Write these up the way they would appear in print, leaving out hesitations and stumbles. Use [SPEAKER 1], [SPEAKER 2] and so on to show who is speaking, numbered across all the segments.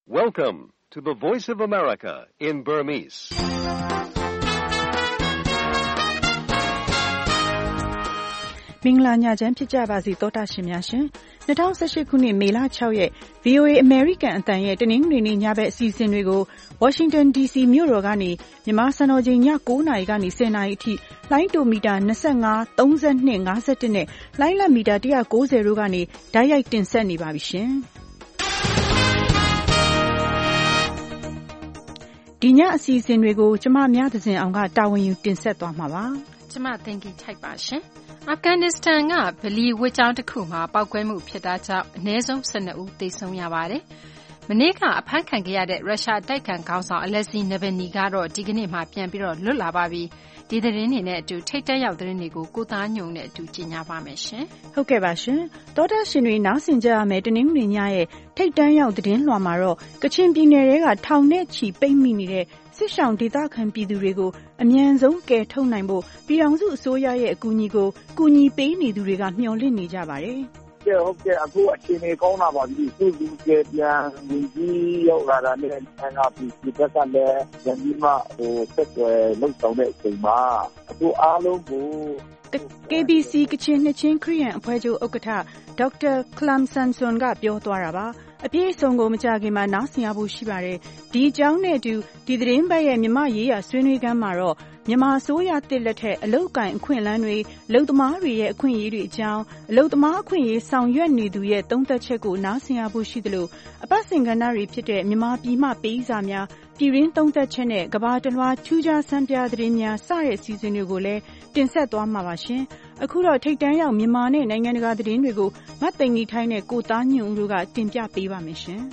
[SPEAKER 1] Welcome to the Voice of America in Burmese.
[SPEAKER 2] ။မင်္ဂလာညချမ်းဖြစ်ကြပါစေသောတာရှင်များရှင်။2018ခုနှစ်မေလ6ရက် VOA American အသံရဲ့တနင်္ဂနွေနေ့ညဘက်အစီအစဉ်တွေကို Washington DC မြို့တော်ကနေမြန်မာစံတော်ချိန်ည9:00နာရီကနေ10:00နာရီအထိလိုင်းတိုမီတာ25, 32, 51နဲ့လိုင်းလတ်မီတာ190တို့ကနေတိုက်ရိုက်တင်ဆက်နေပါပြီရှင်။ဒီညအစီအစဉ်တွေကိုကျမမြသဇင်အောင်ကတာဝန်ယူတင်ဆက်သွားမှာပါ
[SPEAKER 3] ။ကျမသင်္ကီထိုက်ပါရှင်။အာဖဂန်နစ္စတန်ကဗလီဝတ်ကျောင်းတစ်ခုမှာပောက်ကွဲမှုဖြစ်တာကြောင့်အနည်းဆုံး12ဦးသေဆုံးရပါတယ်။မနေ့ကအဖမ်းခံခဲ့ရတဲ့ရုရှားတိုက်ခိုက်ခေါင်းဆောင်အလက်ဇီနဗယ်နီကတော့ဒီကနေ့မှပြန်ပြီးတော့လွတ်လာပါပြီ။ဒီသတင်းတွေနဲ့အတူထိတ်တက်ရောက်သတင်းတွေကိုကိုသားညုံနဲ့အတူကြီးညာပါမယ်ရှင်
[SPEAKER 2] ။ဟုတ်ကဲ့ပါရှင်။သောတာရှင်တွေနားဆင်ကြရမယ်တနင်္ဂနွေညရဲ့ထိတ်တန့်ရောက်သတင်းလွှာမှာတော့ကချင်ပြည်နယ်ကထောင်နဲ့ချီပိတ်မိနေတဲ့စစ်ရှောင်ဒေသခံပြည်သူတွေကိုအမြန်ဆုံးကယ်ထုတ်နိုင်ဖို့ပြည်ထောင်စုအစိုးရရဲ့အကူအညီကိုကူညီပေးနေသူတွေကမျှော်လင့်နေကြပါတယ်
[SPEAKER 4] ။ဟုတ်ကဲ့အခုအခြေအနေကောင်းလာပါပြီသူကပြန်ပြီးရောက်လာတာနဲ့NRPC ဘက်ကလည်းပြန်ပြီးမှဆက်သွယ်လုပ်ဆောင်တဲ့အချိန်မှာအခုအားလုံးကို
[SPEAKER 2] KBC ကချင်နှစ်ချင်းခရစ်ယာန်အဖွဲ့ချုပ်ဥက္ကဋ္ဌဒေါက်တာခလမ်ဆန်ဆွန်ကပြောသွားတာပါအပြည့်အစုံကိုမကြခင်မှာနားဆင်ရဖို့ရှိပါတယ်ဒီအကြောင်းနဲ့အတူဒီသတင်းပတ်ရဲ့မြမရေးရဆွေးနွေးခန်းမှာတော့မြန်မာအစိုးရတစ်လက်ထက်အလုပ်ကိုင်အခွင့်အလမ်းတွေအလုပ်သမားတွေရဲ့အခွင့်အရေးတွေအကြောင်းအလုပ်သမားအခွင့်အရေးဆောင်ရွက်နေသူရဲ့သုံးသပ်ချက်ကိုနားဆင်ရဖို့ရှိသလိုအပတ်စဉ်ကဏ္ဍတွေဖြစ်တဲ့မြန်မာပြည်မှပေးစာများပြည်ရင်းသုံးသပ်ချက်နဲ့ကဘာတလွှာထူးခြားဆန်းပြသတင်းများစတဲ့အစီအစဉ်တွေကိုလည်းတင်ဆက်သွားမှာပါရှင်အခုတော့ထိတ်တန်းရောက်မြန်မာနဲ့နိုင်ငံတကာသတင်းတွေကိုမတ်သိင်္ဂီထိုင်းနဲ့ကိုသားညွန့်ဦးတို့ကတင်ပြပေးပါမယ်ရှင်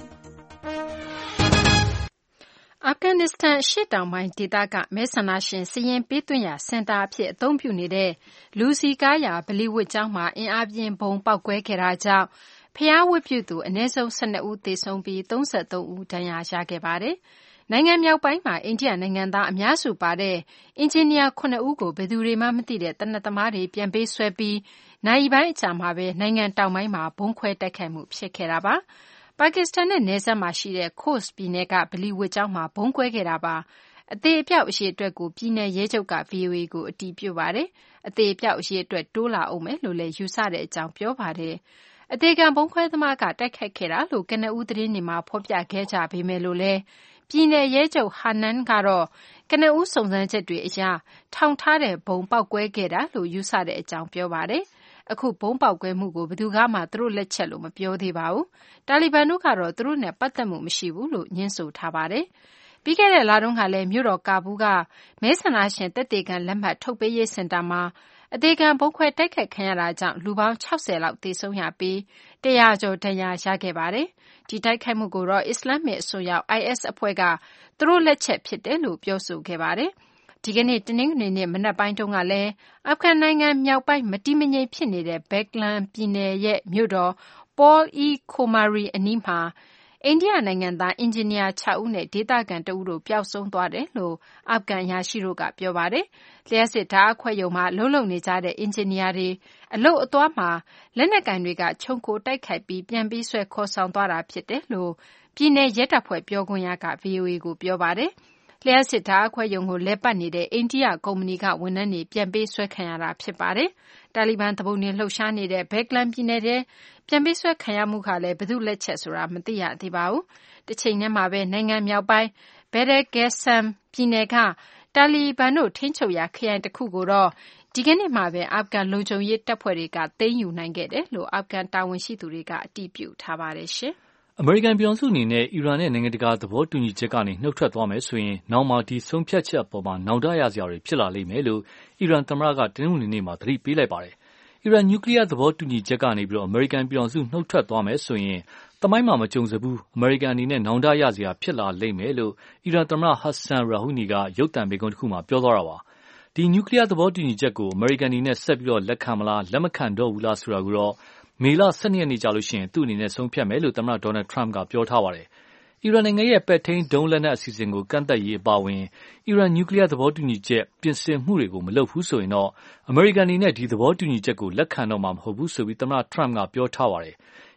[SPEAKER 3] အာဖဂန်နစ္စတန်ရှေ့တောင်ပိုင်းဒေသကမဲဆန္ဒရှင်စည်ရင်ပေးသွင်းရာစင်တာအဖြစ်အသုံးပြုနေတဲ့လူစီကားရာဗလီဝတ်ကျောင်းမှာအင်အားပြင်းဘုံပေါက်ကွဲခဲ့တာကြောင့်ဖျားဝတ်ပြုသူအနည်းဆုံး12ဦးသေဆုံးပြီး33ဦးဒဏ်ရာရခဲ့ပါတယ်။နိုင်ငံမြောက်ပိုင်းမှာအိန္ဒိယနိုင်ငံသားအများစုပါတဲ့အင်ဂျင်နီယာ9ဦးကိုဘယ်သူတွေမှမသိတဲ့တနက်သမားတွေပြန်ပေးဆွဲပြီးနိုင်ပိုင်းအကြာမှာပဲနိုင်ငံတောင်ပိုင်းမှာဘုံခွဲတိုက်ခိုက်မှုဖြစ်ခဲ့တာပါ။ပါကစ္စတန်နဲ့နယ်စပ်မှာရှိတဲ့ခို့စ်ပြည်နယ်ကဗလီဝတ်ကျောင်းမှာဘုံကွဲခဲ့တာပါအသေးအပြောက်အရေအတွက်ကိုပြည်နယ်ရဲချုပ်က VOA ကိုအတည်ပြုပါတယ်အသေးအပြောက်အရေအတွက်တိုးလာအောင်မယ်လို့လည်းယူဆတဲ့အကြောင်းပြောပါတယ်အသေးကံဘုံခွဲသမားကတိုက်ခိုက်ခဲ့တာလို့ကနဦးသတင်းတွေမှာဖော်ပြခဲ့ကြပေမဲ့လို့လည်းပြည်နယ်ရဲချုပ်ဟာနန်ကတော့ကနဦးစုံစမ်းချက်တွေအရထောင်ထားတဲ့ဘုံပေါက်ကွဲခဲ့တာလို့ယူဆတဲ့အကြောင်းပြောပါတယ်အခုဘုံပေါက်ကွဲမှုကိုဘယ်သူကမှသူတို့လက်ချက်လို့မပြောသေးပါဘူး။တာလီဘန်တို့ကတော့သူတို့နဲ့ပတ်သက်မှုမရှိဘူးလို့ညှင်းဆိုထားပါတယ်။ပြီးခဲ့တဲ့လတုန်းကလည်းမြို့တော်ကာဘူးကမဲဆန္ဒရှင်သက်သေခံလက်မှတ်ထုတ်ပေးရေးစင်တာမှာအသေးခံဘုံခွဲတိုက်ခိုက်ခံရတာကြောင့်လူပေါင်း60လောက်သေဆုံးရပြီး100ကျော်ဒဏ်ရာရခဲ့ပါတယ်။ဒီတိုက်ခိုက်မှုကိုတော့အစ္စလာမစ်အစွန်းရောက် IS အဖွဲ့ကသူတို့လက်ချက်ဖြစ်တယ်လို့ပြောဆိုခဲ့ပါတယ်။ဒီကနေ့တနင်္ဂနွေနေ့မနက်ပိုင်းတုန်းကလည်းအာဖဂန်နိုင်ငံမြောက်ပိုင်းမတည်မငြိမ်ဖြစ်နေတဲ့ဘက်ကလန်ပြည်နယ်ရဲ့မြို့တော်ပေါ်အီခိုမာရီအနီးမှာအိန္ဒိယနိုင်ငံသားအင်ဂျင်နီယာ6ဦးနဲ့ဒေသခံ2ဦးတို့ပျောက်ဆုံးသွားတယ်လို့အာဖဂန်အရာရှိတို့ကပြောပါတယ်။လျှက်စစ်ဓာတ်အခွဲရုံမှာလုံလုံနေကြတဲ့အင်ဂျင်နီယာတွေအလုပ်အသွားမှာလက်နက်ကင်တွေကခြုံခိုတိုက်ခိုက်ပြီးပြန်ပြီးဆွဲခေါ်ဆောင်သွားတာဖြစ်တယ်လို့ပြည်내ရဲတပ်ဖွဲ့ပြောခွင့်ရက VOA ကိုပြောပါတယ်။လျှက်စစ်ဓာတ်အခွဲရုံကိုလဲပတ်နေတဲ့အိန္ဒိယကုမ္ပဏီကဝန်ထမ်းတွေပြန်ပေးဆွဲခံရတာဖြစ်ပါတယ်။တာလီဘန်တပုန်တွေလှုပ်ရှားနေတဲ့ဘက်ကလန်ပြည်နယ်ထဲပြန်ပေးဆွဲခံရမှုကလည်းဘယ်သူလက်ချက်ဆိုတာမသိရသေးပါဘူး။တစ်ချိန်တည်းမှာပဲနိုင်ငံမြောက်ပိုင်းဘယ်ဒဂက်ဆမ်ပြည်နယ်ကတာလီဘန်တို့ထိန်းချုပ်ရာခရိုင်တစ်ခုကိုတော့ဒီကနေ့မှပဲအာဖဂန်လုံခြုံရေးတပ်ဖွဲ့တွေကသိမ်းယူနိုင်ခဲ့တယ်လို့အာဖဂန်တာဝန်ရှိသူတွေကအတည်ပြုထားပါတယ်ရှင်။
[SPEAKER 5] အမေရိကန်ပြည်ထောင်စုအနေနဲ့အီရန်နဲ့နိုင်ငံတကာသဘောတူညီချက်ကနေနှုတ်ထွက်သွားမယ်ဆိုရင်နောက်မှဒီဆုံးဖြတ်ချက်အပေါ်မှာနောင်တရစရာတွေဖြစ်လာလိမ့်မယ်လို့အီရန်သမ္မတကတနင်္ဂနွေနေ့မှာသတိပေးလိုက်ပါတယ်။အီရန်နျူကလ িয়ার သဘောတူညီချက်ကနေအမေရိကန်ပြည်ထောင်စုနှုတ်ထွက်သွားမယ်ဆိုရင်သမိုင်းမှာမကြုံစဘူးအမေရိကန်အနေနဲ့နောင်တရစရာဖြစ်လာလိမ့်မယ်လို့အီရန်သမ္မတဟတ်ဆန်ရာဟူနီကရုပ်သံမိန့်ခွန်းတစ်ခုမှာပြောသွားတာပါ။ဒီနျူကလ িয়ার သဘောတူညီချက်ကိုအမေရိကန်အနေနဲ့ဆက်ပြီးလက်ခံမလားလက်မခံတော့ဘူးလားဆိုတာကိုတော့မေလ12ရက်နေ့ကြာလို့ရှိရင်သူ့အနေနဲ့ဆုံးဖြတ်မယ်လို့သမ္မတဒေါ်နယ်ထရမ့်ကပြောထားပါတယ်။အီရန်နိုင်ငံရဲ့ပဲ့ထိန်းဒုံးလက်နက်အစီအစဉ်ကိုကန့်သတ်ရေးအပါအဝင်အီရန်နျူကလ িয়ার သဘောတူညီချက်ပြင်ဆင်မှုတွေကိုမလုပ်ဘူးဆိုရင်တော့အမေရိကန်အနေနဲ့ဒီသဘောတူညီချက်ကိုလက်ခံတော့မှာမဟုတ်ဘူးဆိုပြီးသမ္မတထရမ့်ကပြောထားပါတယ်။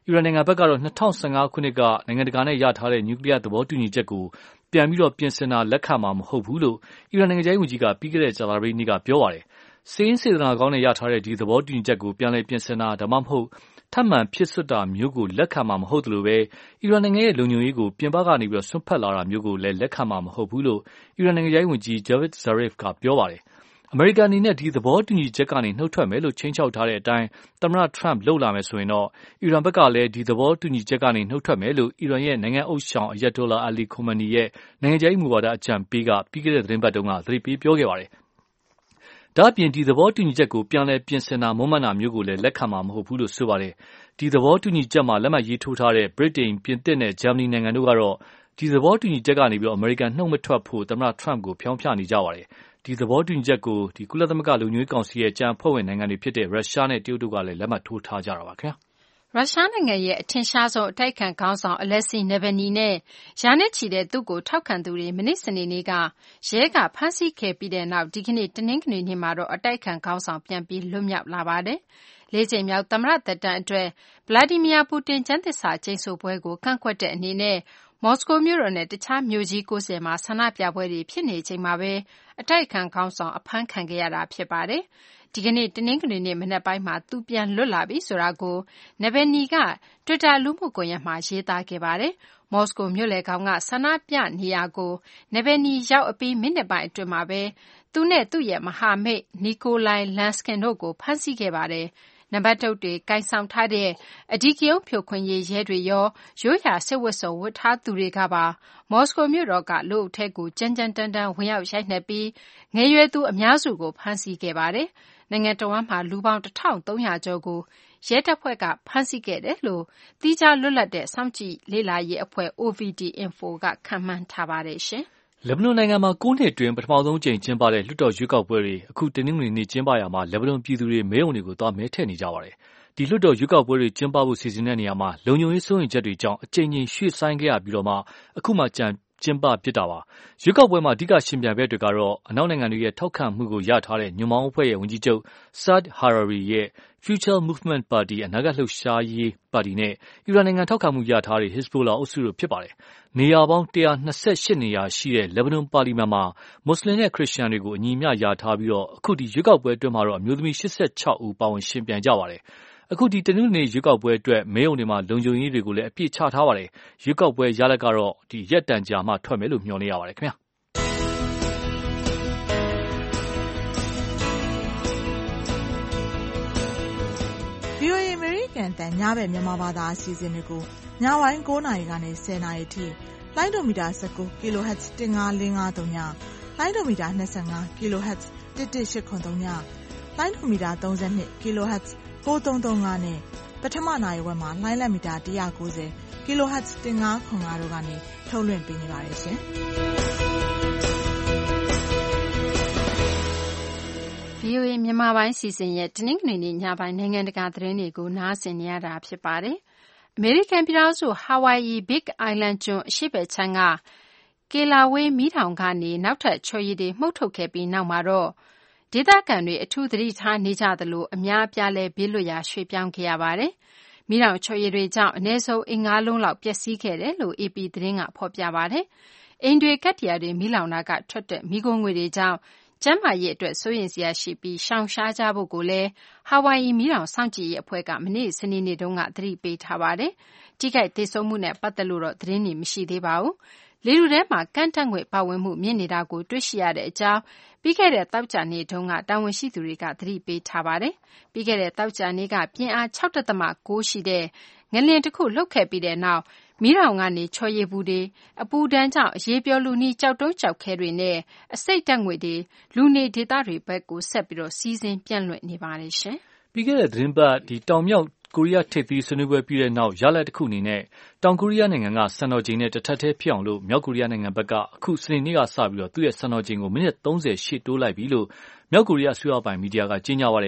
[SPEAKER 5] အီရန်နိုင်ငံဘက်ကတော့2015 ခုနှစ်ကနိုင်ငံတကာနဲ့ရထားတဲ့နျူကလ িয়ার သဘောတူညီချက်ကိုပြန်ပြီးပြင်ဆင်တာလက်ခံမှာမဟုတ်ဘူးလို့အီရန်နိုင်ငံခြားရေးဝန်ကြီးကပြီးခဲ့တဲ့ကြာသပတေးနေ့ကပြောပါတယ်။စိတ်ရင်းစေတနာကောင်းနဲ့ရထားတဲ့ဒီသဘောတူညီချက်ကိုပြန်လည်ပြင်ဆင်တာဒါမှမဟုတ်ထပ်မံဖြစ်စွတ်တာမျိုးကိုလက်ခံမှာမဟုတ်သလိုပဲအီရန်နိုင်ငံရဲ့လုံခြုံရေးကိုပြင်ပကနေဆွန့်ဖက်လာတာမျိုးကိုလည်းလက်ခံမှာမဟုတ်ဘူးလို့အီရန်နိုင်ငံခြားရေးဝန်ကြီး Javad Zarif ကပြောပါတယ်။အမေရိကန်အနေနဲ့ဒီသဘောတူညီချက်ကနေနှုတ်ထွက်မယ်လို့ခြိမ်းခြောက်ထားတဲ့အတိုင်းသမ္မတ Trump လုပ်လာမယ်ဆိုရင်တော့အီရန်ဘက်ကလည်းဒီသဘောတူညီချက်ကနေနှုတ်ထွက်မယ်လို့အီရန်ရဲ့နိုင်ငံအုပ်ဆောင် Ayatollah Ali Khamenei ရဲ့နိုင်ငံခြားရေးမူဝါဒအကြံပေးကပြီးခဲ့တဲ့သတင်းပတ်တုန်းကသတိပေးပြောခဲ့ပါတယ်။ဒါ့အပြင်ဒီသဘောတူညီချက်ကိုပြန်လည်ပြင်ဆင်တာမွမ်းမံတာမျိုးကိုလည်းလက်ခံမှာမဟုတ်ဘူးလို့ဆိုပါတယ်။ဒီသဘောတူညီချက်မှာလက်မှတ်ရေးထိုးထားတဲ့ဗြိတိန်ပြင်သစ်နဲ့ဂျာမနီနိုင်ငံတို့ကတော့ဒီသဘောတူညီချက်ကနေအမေရိကန်နှုတ်မထွက်ဖို့သမ္မတ Trump ကိုဖျောင်းဖျနေကြပါတယ်။ဒီသဘောတူညီချက်ကိုကုလသမဂ္ဂလုံခြုံရေးကောင်စီရဲ့ကျန်အဖွဲ့ဝင်နိုင်ငံတွေဖြစ်တဲ့ရုရှားနဲ့တရုတ်တို့ကလည်းလက်မှတ်ထိုးထားကြတာပါခင်ဗျာ
[SPEAKER 3] ။ရုရှားနိုင်ငံရဲ့အထင်ရှားဆုံးအတိုက်အခံခေါင်းဆောင် Alexei Navalny နဲ့ရာနဲ့ချီတဲ့သူ့ကိုထောက်ခံသူတွေမနေ့စနေနေ့ကရဲကဖမ်းဆီးခဲ့ပြီးတဲ့နောက်ဒီကနေ့တနင်္ဂနွေနေ့မှာတော့အတိုက်အခံခေါင်းဆောင်ပြန်ပြီးလွတ်မြောက်လာပါတယ်။၄ ကြိမ်မြောက်သမ္မတသက်တမ်းအတွက်ဗလာဒီမီယာပူတင်ကျမ်းသစ္စာကျိန်ဆိုပွဲကိုကန့်ကွက်တဲ့အနေနဲ့မော်စကိုမြို့တော်နဲ့တခြားမြို့ကြီး90မှာဆန္ဒပြပွဲတွေဖြစ်နေချိန်မှာပဲအတိုက်အခံခေါင်းဆောင်အဖမ်းခံခဲ့ရတာဖြစ်ပါတယ်။ဒီကနေ့တနင်္ဂနွေနေ့မနက်ပိုင်းမှာသူပြန်လွတ်လာပြီဆိုတာကို Navalny က Twitter လူမှုကွန်ရက်မှာရေးသားခဲ့ပါတယ်။မော်စကိုမြို့လယ်ခေါင်ကဆန္ဒပြနေရာကို Navalny ရောက်အပြီးမိနစ်ပိုင်းအတွင်းမှာပဲသူနဲ့သူ့ရဲ့မဟာမိတ် Nikolai Lanskin တို့ကိုဖမ်းဆီးခဲ့ပါတယ်။နံပါတ်တုတ်တွေကိုင်ဆောင်ထားတဲ့အဓိကရုဏ်းဖြိုခွင်းရေးရဲတွေရောရိုးရာစစ်ဝတ်စုံဝတ်ထားသူတွေကပါမော်စကိုမြို့တော်ကလူအုပ်ထဲကိုကြမ်းကြမ်းတမ်းတမ်းဝင်ရောက်ရိုက်နှက်ပြီးငယ်ရွယ်သူအများစုကိုဖမ်းဆီးခဲ့ပါတယ်။နိုင်ငံတော်ဝန်မှလူပေါင်း1300ကျော်ကိုရဲတပ်ဖွဲ့ကဖမ်းဆီးခဲ့တယ်လို့သီးခြားလွတ်လပ်တဲ့စောင့်ကြည့်လေ့လာရေးအဖွဲ့ OVD Info ကခန့်မှန်းထားပါတယ်ရှင်။
[SPEAKER 5] လက်ဘနွန်နိုင်ငံမှာ9 နှစ်အတွင်းပထမဆုံးကြိမ်ကျင်းပတဲ့လွှတ်တော်ရွေးကောက်ပွဲတွေအခုတနင်္ဂနွေနေ့ကျင်းပရာမှာလက်ဘနွန်ပြည်သူတွေမဲရုံတွေကိုသွားမဲထည့်နေကြပါတယ်။ဒီလွှတ်တော်ရွေးကောက်ပွဲတွေကျင်းပဖို့စီစဉ်တဲ့နေရာမှာလုံခြုံရေးစိုးရိမ်ချက်တွေကြောင့်အကြိမ်ကြိမ်ရွှေ့ဆိုင်းခဲ့ရပြီးတော့မှအခုမှကျင်းပဖြစ်တာပါ။ရွေးကောက်ပွဲမှာအဓိကရှင်ပြိုင်ဘက်တွေကတော့အနောက်နိုင်ငံတွေရဲ့ထောက်ခံမှုကိုရထားတဲ့ညွန့်ပေါင်းအဖွဲ့ရဲ့ဝန်ကြီးချုပ် Saad Hariri ရဲ့ Future Movement Party အနာဂတ်လှုပ်ရှားရေးပါတီနဲ့အီရန်နိုင်ငံထောက်ခံမှုရထားတဲ့ Hezbollah အုပ်စုတို့ဖြစ်ပါတယ်။နေရာပေါင်း128နေရာရှိတဲ့လက်ဘနွန်ပါလီမန်မှာမွတ်စလင်နဲ့ခရစ်ယာန်တွေကိုအညီအမျှရထားပြီးတော့အခုဒီရွေးကောက်ပွဲအတွင်းမှာတော့အမျိုးသမီး86ဦးပါဝင်ရှင်ပြိုင်ကြပါတယ်။အခုဒီတနင်္ဂနွေနေ့ရွေးကောက်ပွဲအတွက်မဲရုံတွေမှာလုံခြုံရေးတွေကိုလည်းအပြည့်ချထားပါတယ်။ရွေးကောက်ပွဲရလဒ်ကတော့ဒီရက်တန်ကြာမှထွက်မယ်လို့မျှော်လင့်ရပါတယ်ခင်ဗျာ
[SPEAKER 6] ။ VOA အမေရိကန်တန်ညဘက်မြန်မာဘာသာအစီအစဉ်တွေကိုညပိုင်း9နာရီကနေ10နာရီထိလိုင်းဒိုမီတာ19 kHz 15553ညလိုင်းဒိုမီတာ25 kHz 11883ညလိုင်းဒိုမီတာ32 kHz 9335နဲ့ပထမနာရီဝက်မှာလိုင်းလက်မီတာ190 kHz 1505တို့ကနေထုတ်လွှင့်ပေးနေပါတယ်ရှင်။
[SPEAKER 3] VOA မြန်မာပိုင်းစီစဉ်ရဲ့တနင်္ဂနွေနေ့ညပိုင်းနိုင်ငံတကာသတင်းတွေကိုနားဆင်နေရတာဖြစ်ပါတယ်။အမေရိကန်ပြည်ထောင်စုဟာဝိုင်အီ Big Island ကျွန်းအရှေ့ဘက်ခြမ်းကကေလာဝေးမီးတောင်ကနေနောက်ထပ်ချော်ရည်တွေမှုတ်ထုတ်ခဲ့ပြီးနောက်မှာတော့ဒေသခံတွေအထူးသတိထားနေကြသလိုအများအပြားလည်းဘေးလွတ်ရာရွှေ့ပြောင်းခဲ့ရပါတယ်။မီးတောင်ချော်ရည်တွေကြောင့်အနည်းဆုံးအိမ်9လုံးလောက်ပျက်စီးခဲ့တယ်လို့ AP သတင်းကဖော်ပြပါတယ်။အိမ်တွေကတ်တရာတွေမီးလောင်တာကထွက်တဲ့မီးခိုးငွေတွေကြောင့်ကျန်းမာရေးအတွက်စိုးရိမ်စရာရှိပြီးရှောင်ရှားကြဖို့ကိုလည်းဟာဝိုင်အီမီးတောင်စောင့်ကြည့်ရေးအဖွဲ့ကမနေ့စနေနေ့တုန်းကသတိပေးထားပါတယ်။ထိခိုက်သေဆုံးမှုနဲ့ပတ်သက်လို့တော့သတင်းတွေမရှိသေးပါဘူး။လေထုထဲမှာကန့်တက်ငွေ့ပါဝင်မှုမြင့်နေတာကိုတွေ့ရှိရတဲ့အကြောင်းပြီးခဲ့တဲ့သောကြာနေ့တုန်းကတာဝန်ရှိသူတွေကသတိပေးထားပါတယ်။ပြီးခဲ့တဲ့သောကြာနေ့ကပြင်းအား 6.9 ရှိတဲ့ငလျင်တစ်ခုလှုပ်ခဲ့ပြီးတဲ့နောက်မီးတောင်ကနေချော်ရည်ဘူးတွေအပူဒဏ်ကြောင့်ရေပျော်လူနီးကြောက်တုံးကြောက်ခဲတွေနဲ့အဆိပ်ဓာတ်ငွေ့တွေလူနေဒေသတွေဘက်ကိုဆက်ပြီးစီးဆင်းပြန့်လွင့်နေပါတယ်ရှင်
[SPEAKER 5] ။ပြီးခဲ့တဲ့သတင်းပတ်တောင်မြောက်ကိုရီးယားထိပ်သီးဆွေးနွေးပွဲပြီးတဲ့နောက်ရလဒ်တစ်ခုအနေနဲ့တောင်ကိုရီးယားနိုင်ငံကစံတော်ချိန်နဲ့တစ်ထပ်တည်းဖြစ်အောင်လို့မြောက်ကိုရီးယားနိုင်ငံဘက်ကအခုစနေနေ့ကစပြီးတော့သူ့ရဲ့စံတော်ချိန်ကိုမိနစ်30ရှေ့တိုးလိုက်ပြီလို့မြောက်ကိုရီးယားအစိုးရပိုင်မီဒီယာကကြေညာပါတယ်။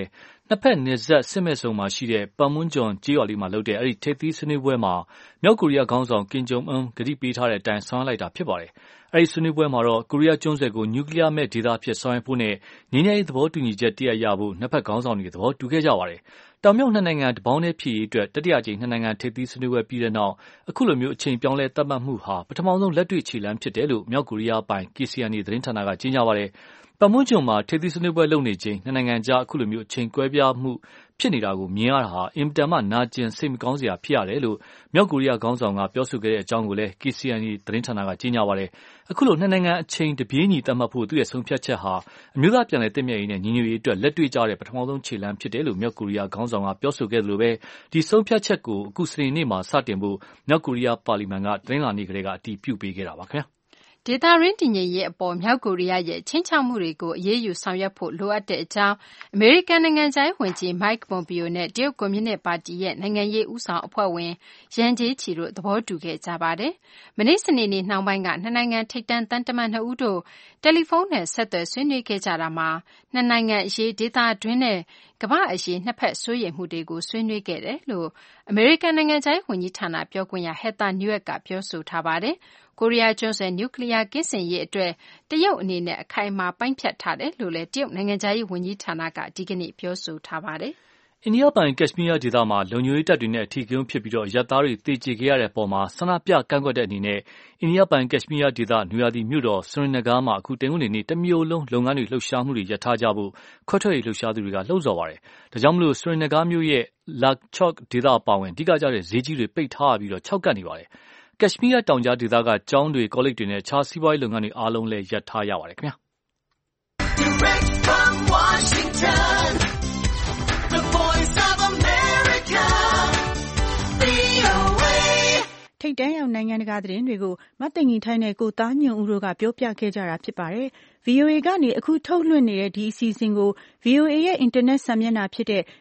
[SPEAKER 5] နှစ်ဖက်နယ်စပ်စစ်မဲ့ဆုံမှာရှိတဲ့ပတ်မွန်းဂျွန်ကြေးရွာလေးမှာလုပ်တဲ့အဲဒီထိပ်သီးဆွေးနွေးပွဲမှာမြောက်ကိုရီးယားခေါင်းဆောင်ကင်ဂျုံအွန်းကတိပေးထားတဲ့အတိုင်းဆောင်ရွက်လိုက်တာဖြစ်ပါတယ်။အဲဒီဆွေးနွေးပွဲမှာတော့ကိုရီးယားကျွန်းဆွယ်ကိုနျူကလ িয়ার မဲ့ဒေသအဖြစ်ဆောင်ရွက်ဖို့နဲ့ငြိမ်းချမ်းရေးသဘောတူညီချက်တရပ်ရဖို့နှစ်ဖက်ခေါင်းဆောင်တွေသဘောတူခဲ့ကြပါတယ်။တောင်မြောက်နှစ်နိုင်ငံတပေါင်းတည်းဖြစ်ရေးအတွက်တတိယကြိမ်နှစ်နိုင်ငံထိပ်သီးဆွေးနွေးပွဲပြီးတဲ့နောက်အခုလိုမျိုးအချိန်ပြောင်းလဲသတ်မှတ်မှုဟာပထမဆုံးလက်တွေ့ခြေလှမ်းဖြစ်တယ်လို့မြောက်ကိုရီးယားပိုင် KCNA သတင်းဌာနကကြေညာပါတယ်။ပတ်မွန်းဂျွန်မှာထိပ်သီးဆွေးနွေးပွဲလုပ်နေချိန်နှစ်နိုင်ငံကြားအခုလိုမျိုးအချိန်ကွဲပြားမှုဖြစ်နေတာကိုမြင်ရတာဟာအင်မတန်မှနာကျင်စိတ်မကောင်းစရာဖြစ်ရတယ်လို့မြောက်ကိုရီးယားခေါင်းဆောင်ကပြောဆိုခဲ့တဲ့အကြောင်းကိုလည်း KCNA သတင်းဌာနကကြေညာပါတယ်။အခုလိုနှစ်နိုင်ငံအချိန်တပြေးညီသတ်မှတ်ဖို့သူ့ရဲ့ဆုံးဖြတ်ချက်ဟာအမျိုးသားပြန်လည်သင့်မြတ်ရေးနဲ့ညီညွတ်ရေးအတွက်လက်တွေ့ကျတဲ့ပထမဆုံးခြေလှမ်းဖြစ်တယ်လို့မြောက်ကိုရီးယားခေါင်းဆောင်ကပြောဆိုခဲ့သလိုပဲဒီဆုံးဖြတ်ချက်ကိုအခုစနေနေ့မှာစတင်ဖို့မြောက်ကိုရီးယားပါလီမန်ကတနင်္လာနေ့ကတည်းကအတည်ပြုပေးခဲ့တာပါခင်ဗျာ။
[SPEAKER 3] ဒေသတွင်းတည်ငြိမ်ရေးအပေါ်မြောက်ကိုရီးယားရဲ့ခြိမ်းခြောက်မှုတွေကိုအရေးယူဆောင်ရွက်ဖို့လိုအပ်တဲ့အကြောင်းအမေရိကန်နိုင်ငံခြားရေးဝန်ကြီး Mike Pompeo နဲ့တရုတ်ကွန်မြူနစ်ပါတီရဲ့နိုင်ငံရေးဦးဆောင်အဖွဲ့ဝင်ယန်ဂျေးချီတို့သဘောတူခဲ့ကြပါတယ်။မနေ့စနေနေ့နှောင်းပိုင်းကနှစ်နိုင်ငံထိပ်တန်းသံတမန်2ဦးတို့တယ်လီဖုန်းနဲ့ဆက်သွယ်ဆွေးနွေးခဲ့ကြတာမှာနှစ်နိုင်ငံအရေးဒေသတွင်းနဲ့ကမ္ဘာ့အရေးနှစ်ဖက်စိုးရိမ်မှုတွေကိုဆွေးနွေးခဲ့တယ်လို့အမေရိကန်နိုင်ငံခြားရေးဝန်ကြီးဌာနပြောခွင့်ရ Heather Nauert ကပြောဆိုထားပါတယ်။ကိုရီးယားကျွန်းဆွယ်နျူကလ িয়ার ကင်းစင်ရေးအတွက်တရုတ်အနေနဲ့အခိုင်အမာပိုင်းဖြတ်ထားတယ်လို့လည်းတရုတ်နိုင်ငံခြားရေးဝန်ကြီးဌာနကဒီကနေ့ပြောဆိုထားပါတယ်
[SPEAKER 5] ။အိန္ဒိယပိုင်ကက်ရှ်မီးယားဒေသမှာလုံခြုံရေးတပ်တွေနဲ့အထီးကရုဏ်းဖြစ်ပြီးအရပ်သားတွေသေကျေခဲ့ရတဲ့အပေါ်ဆန္ဒပြကန့်ကွက်တဲ့အနေနဲ့အိန္ဒိယပိုင်ကက်ရှ်မီးယားဒေသနွေရာသီမြို့တော်စရင်နဂါမှာအခုတနင်္ဂနွေနေ့တမြို့လုံးလုပ်ငန်းတွေလှုပ်ရှားမှုတွေရပ်ထားကြဖို့ခွဲထွက်ရေးလှုပ်ရှားသူတွေကလှုံ့ဆော်ပါတယ်။ဒါကြောင့်စရင်နဂါမြို့ရဲ့ Lal-chowk ဒေသအပါအဝင်အဓိကကျတဲ့ဈေးကြီးတွေပိတ်ထားရပြီးခြောက်ကပ်နေပါတယ်။ကက်ရှ်မီးယားတောင်ကြားဒေသကကျောင်းတွေကောလိပ်တွေနဲ့အခြားစီးပွားရေးလုပ်ငန်းတွေအားလုံးလည်းရပ်ထားရပါတယ်ခင်ဗျာ။ Direct from Washington, the Voice of America,
[SPEAKER 2] VOA ထိပ်တန်းရောက်နိုင်ငံတကာသတင်းတွေကိုမသိင်္ဂီထိုင်းနဲ့ကိုသားညွန့်ဦးတို့ကပြောပြခဲ့ကြတာဖြစ်ပါတယ်။ VOA ကနေအခုထုတ်လွှင့်နေတဲ့ဒီအစီအစဉ်ကို VOA ရဲ့အင်တာနက်စာမျက်နှာဖြစ်တဲ့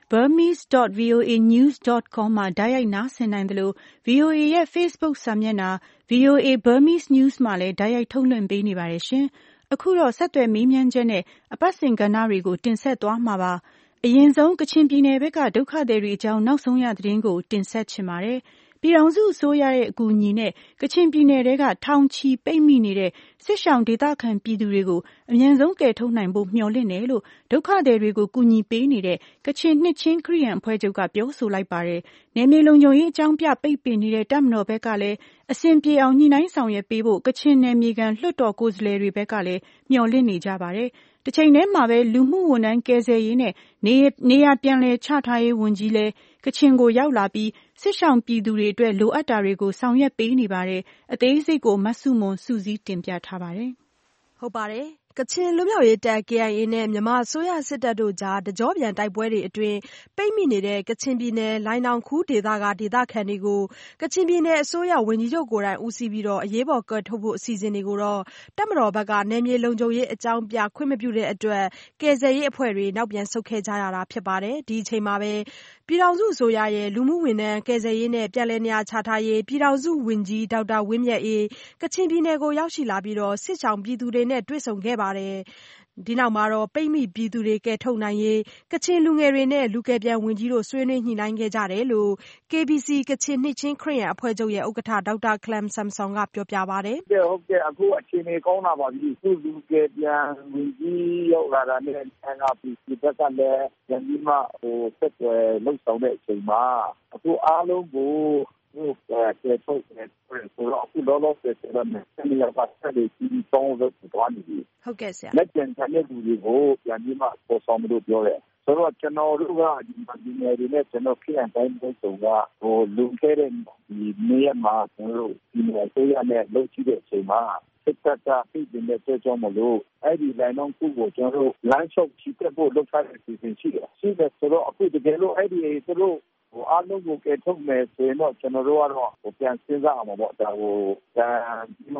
[SPEAKER 2] burmese.voanews.com မှာတိုက်ရိုက်နားဆင်နိုင်သလို VOA ရဲ့ Facebook စာမျက်နှာ VOA Burmese News မှာလည်းတိုက်ရိုက်ထုတ်လွှင့်ပေးနေပါတယ်ရှင်။အခုတော့ဆက်သွယ်မေးမြန်းချက်နဲ့အပတ်စဉ်ကဏ္ဍတွေကိုတင်ဆက်သွားမှာပါ။အရင်ဆုံးကချင်ပြည်နယ်ဘက်ကဒုက္ခသည်တွေအကြောင်းနောက်ဆုံးရသတင်းကိုတင်ဆက်ချင်ပါတယ်။ပြည်ထောင်စုအစိုးရရဲ့အကူအညီနဲ့ကချင်ပြည်နယ်ထဲကထောင်ချီပိတ်မိနေတဲ့စစ်ရှောင်ဒေသခံပြည်သူတွေကိုအမြန်ဆုံးကယ်ထုတ်နိုင်ဖို့မျှော်လင့်တယ်လို့ဒုက္ခသည်တွေကိုကူညီပေးနေတဲ့ကချင်နှစ်ချင်းခရစ်ယာန်အဖွဲ့ချုပ်ကပြောဆိုလိုက်ပါတယ်။နယ်မြေလုံခြုံရေးအကြောင်းပြပိတ်ပင်နေတဲ့တပ်မတော်ဘက်ကလည်းအဆင်ပြေအောင်ညှိနှိုင်းဆောင်ရွက်ပေးဖို့ကချင်နယ်မြေခံလွှတ်တော်ကိုယ်စားလှယ်တွေဘက်ကလည်းမျှော်လင့်နေကြပါတယ်။တချိန်တည်းမှာပဲလူမှုဝန်ထမ်းကယ်ဆယ်ရေးနဲ့နေရာပြန်လည်ချထားရေးဝန်ကြီးလည်းကချင်ကိုရောက်လာပြီးစစ်ရှောင်ပြည်သူတွေအတွက်လိုအပ်တာတွေကိုဆောင်ရွက်ပေးနေပါတယ်။အသေးစိတ်ကိုမဆုမွန်စုစည်းတင်ပြထားပါတယ်
[SPEAKER 6] ။ဟုတ်ပါတယ်။ကချင်လွတ်မြောက်ရေးတပ် KIA နဲ့မြန်မာအစိုးရစစ်တပ်တို့ကြားတကြောပြန်တိုက်ပွဲတွေအတွင်းပိတ်မိနေတဲ့ကချင်ပြည်နယ်လိုင်နောင်ခူးဒေသကဒေသခံတွေကိုကချင်ပြည်နယ်အစိုးရဝန်ကြီးချုပ်ကိုယ်တိုင်ဦးစီးပြီးအရေးပေါ်ကယ်ထုတ်ဖို့အစီအစဉ်တွေကိုတပ်မတော်ဘက်ကနယ်မြေလုံခြုံရေးအကြောင်းပြခွင့်မပြုတဲ့အတွက်ကယ်ဆယ်ရေးအဖွဲ့တွေနောက်ပြန်ဆုတ်ခဲ့ကြရတာဖြစ်ပါတယ်။ဒီအချိန်မှာပဲပြည်ထောင်စုအစိုးရရဲ့လူမှုဝန်ထမ်းကယ်ဆယ်ရေးနဲ့ပြန်လည်နေရာချထားရေးပြည်ထောင်စုဝန်ကြီးဒေါက်တာဝင်းမြတ်အေးကချင်ပြည်နယ်ကိုရောက်ရှိလာပြီးစစ်ရှောင်ပြည်သူတွေနဲ့တွေ့ဆုံခဲ့ပါတယ်။ဒီနောက်မှာပိတ်မိပြည်သူတွေကယ်ထုတ်နိုင်ရေးကချင်လူငယ်တွေနဲ့လူကယ်ပြန်ဝန်ကြီးတို့ဆွေးနွေးညှိနှိုင်းခဲ့ကြတယ်လို့ KBC ကချင်နှစ်ချင်းခရစ်ယာန်အဖွဲ့ချုပ်ရဲ့ဥက္ကဋ္ဌဒေါက်တာခလမ်ဆမ်ဆွန်ကပြောပြပါတယ်
[SPEAKER 4] ။ဟုတ်ကဲ့အခုအခြေအနေကောင်းလာပါပြီ။သူလူကယ်ပြန်ဝန်ကြီးရောက်လာတာနဲ့ NRPC ဘက်ကလည်းပြန်ပြီးမှဆက်သွယ်လှုပ်ဆောင်တဲ့အချိန်မှာအခုအားလုံးကိုကယ်ထုတ်တယ်ဆိုတော့အခုလောလောဆယ်ဆိုတော့ဆက်နေရပါဆက်ပြီးတောင်းလို့သွားနေပြီ
[SPEAKER 6] ။ဟုတ်ကဲ့ဆရာ
[SPEAKER 4] ။လက်ကျန်တဲ့လူတွေကိုပြန်ပြီးမှပေါ်ဆောင်လို့ပြောတယ်။ဆိုတော့ကျွန်တော်တို့ကဒီနယ်တွေနဲ့ကျွန်တော်ခရိုင်တိုင်းပြည်ဆုံးကလူခဲ့တဲ့ဒီနေရာမှာကျွန်တော်တို့ဒီနယ်အစိုးရနဲ့လုပ်ကြည့်တဲ့အချိန်မှာစစ်တပ်ကပြည်နယ်တဲ့ကြောင့်မလို့အဲ့ဒီလိုင်းလုံးခုကိုကျွန်တော်တို့လမ်းလျှောက်ချီတက်ဖို့လုပ်ထားတဲ့အစီအစဉ်ရှိတယ်။ရှိတယ်ဆိုတော့အခုတကယ်လို့အဲ့ဒီသူတို့အားလုံးကိုကယ်ထုတ်မယ်ဆိုရင်တော့ကျွန်တော်တို့ကတော့ပြန်စဉ်းစားအောင်ပေါ့ဒါကိုဒီမှာ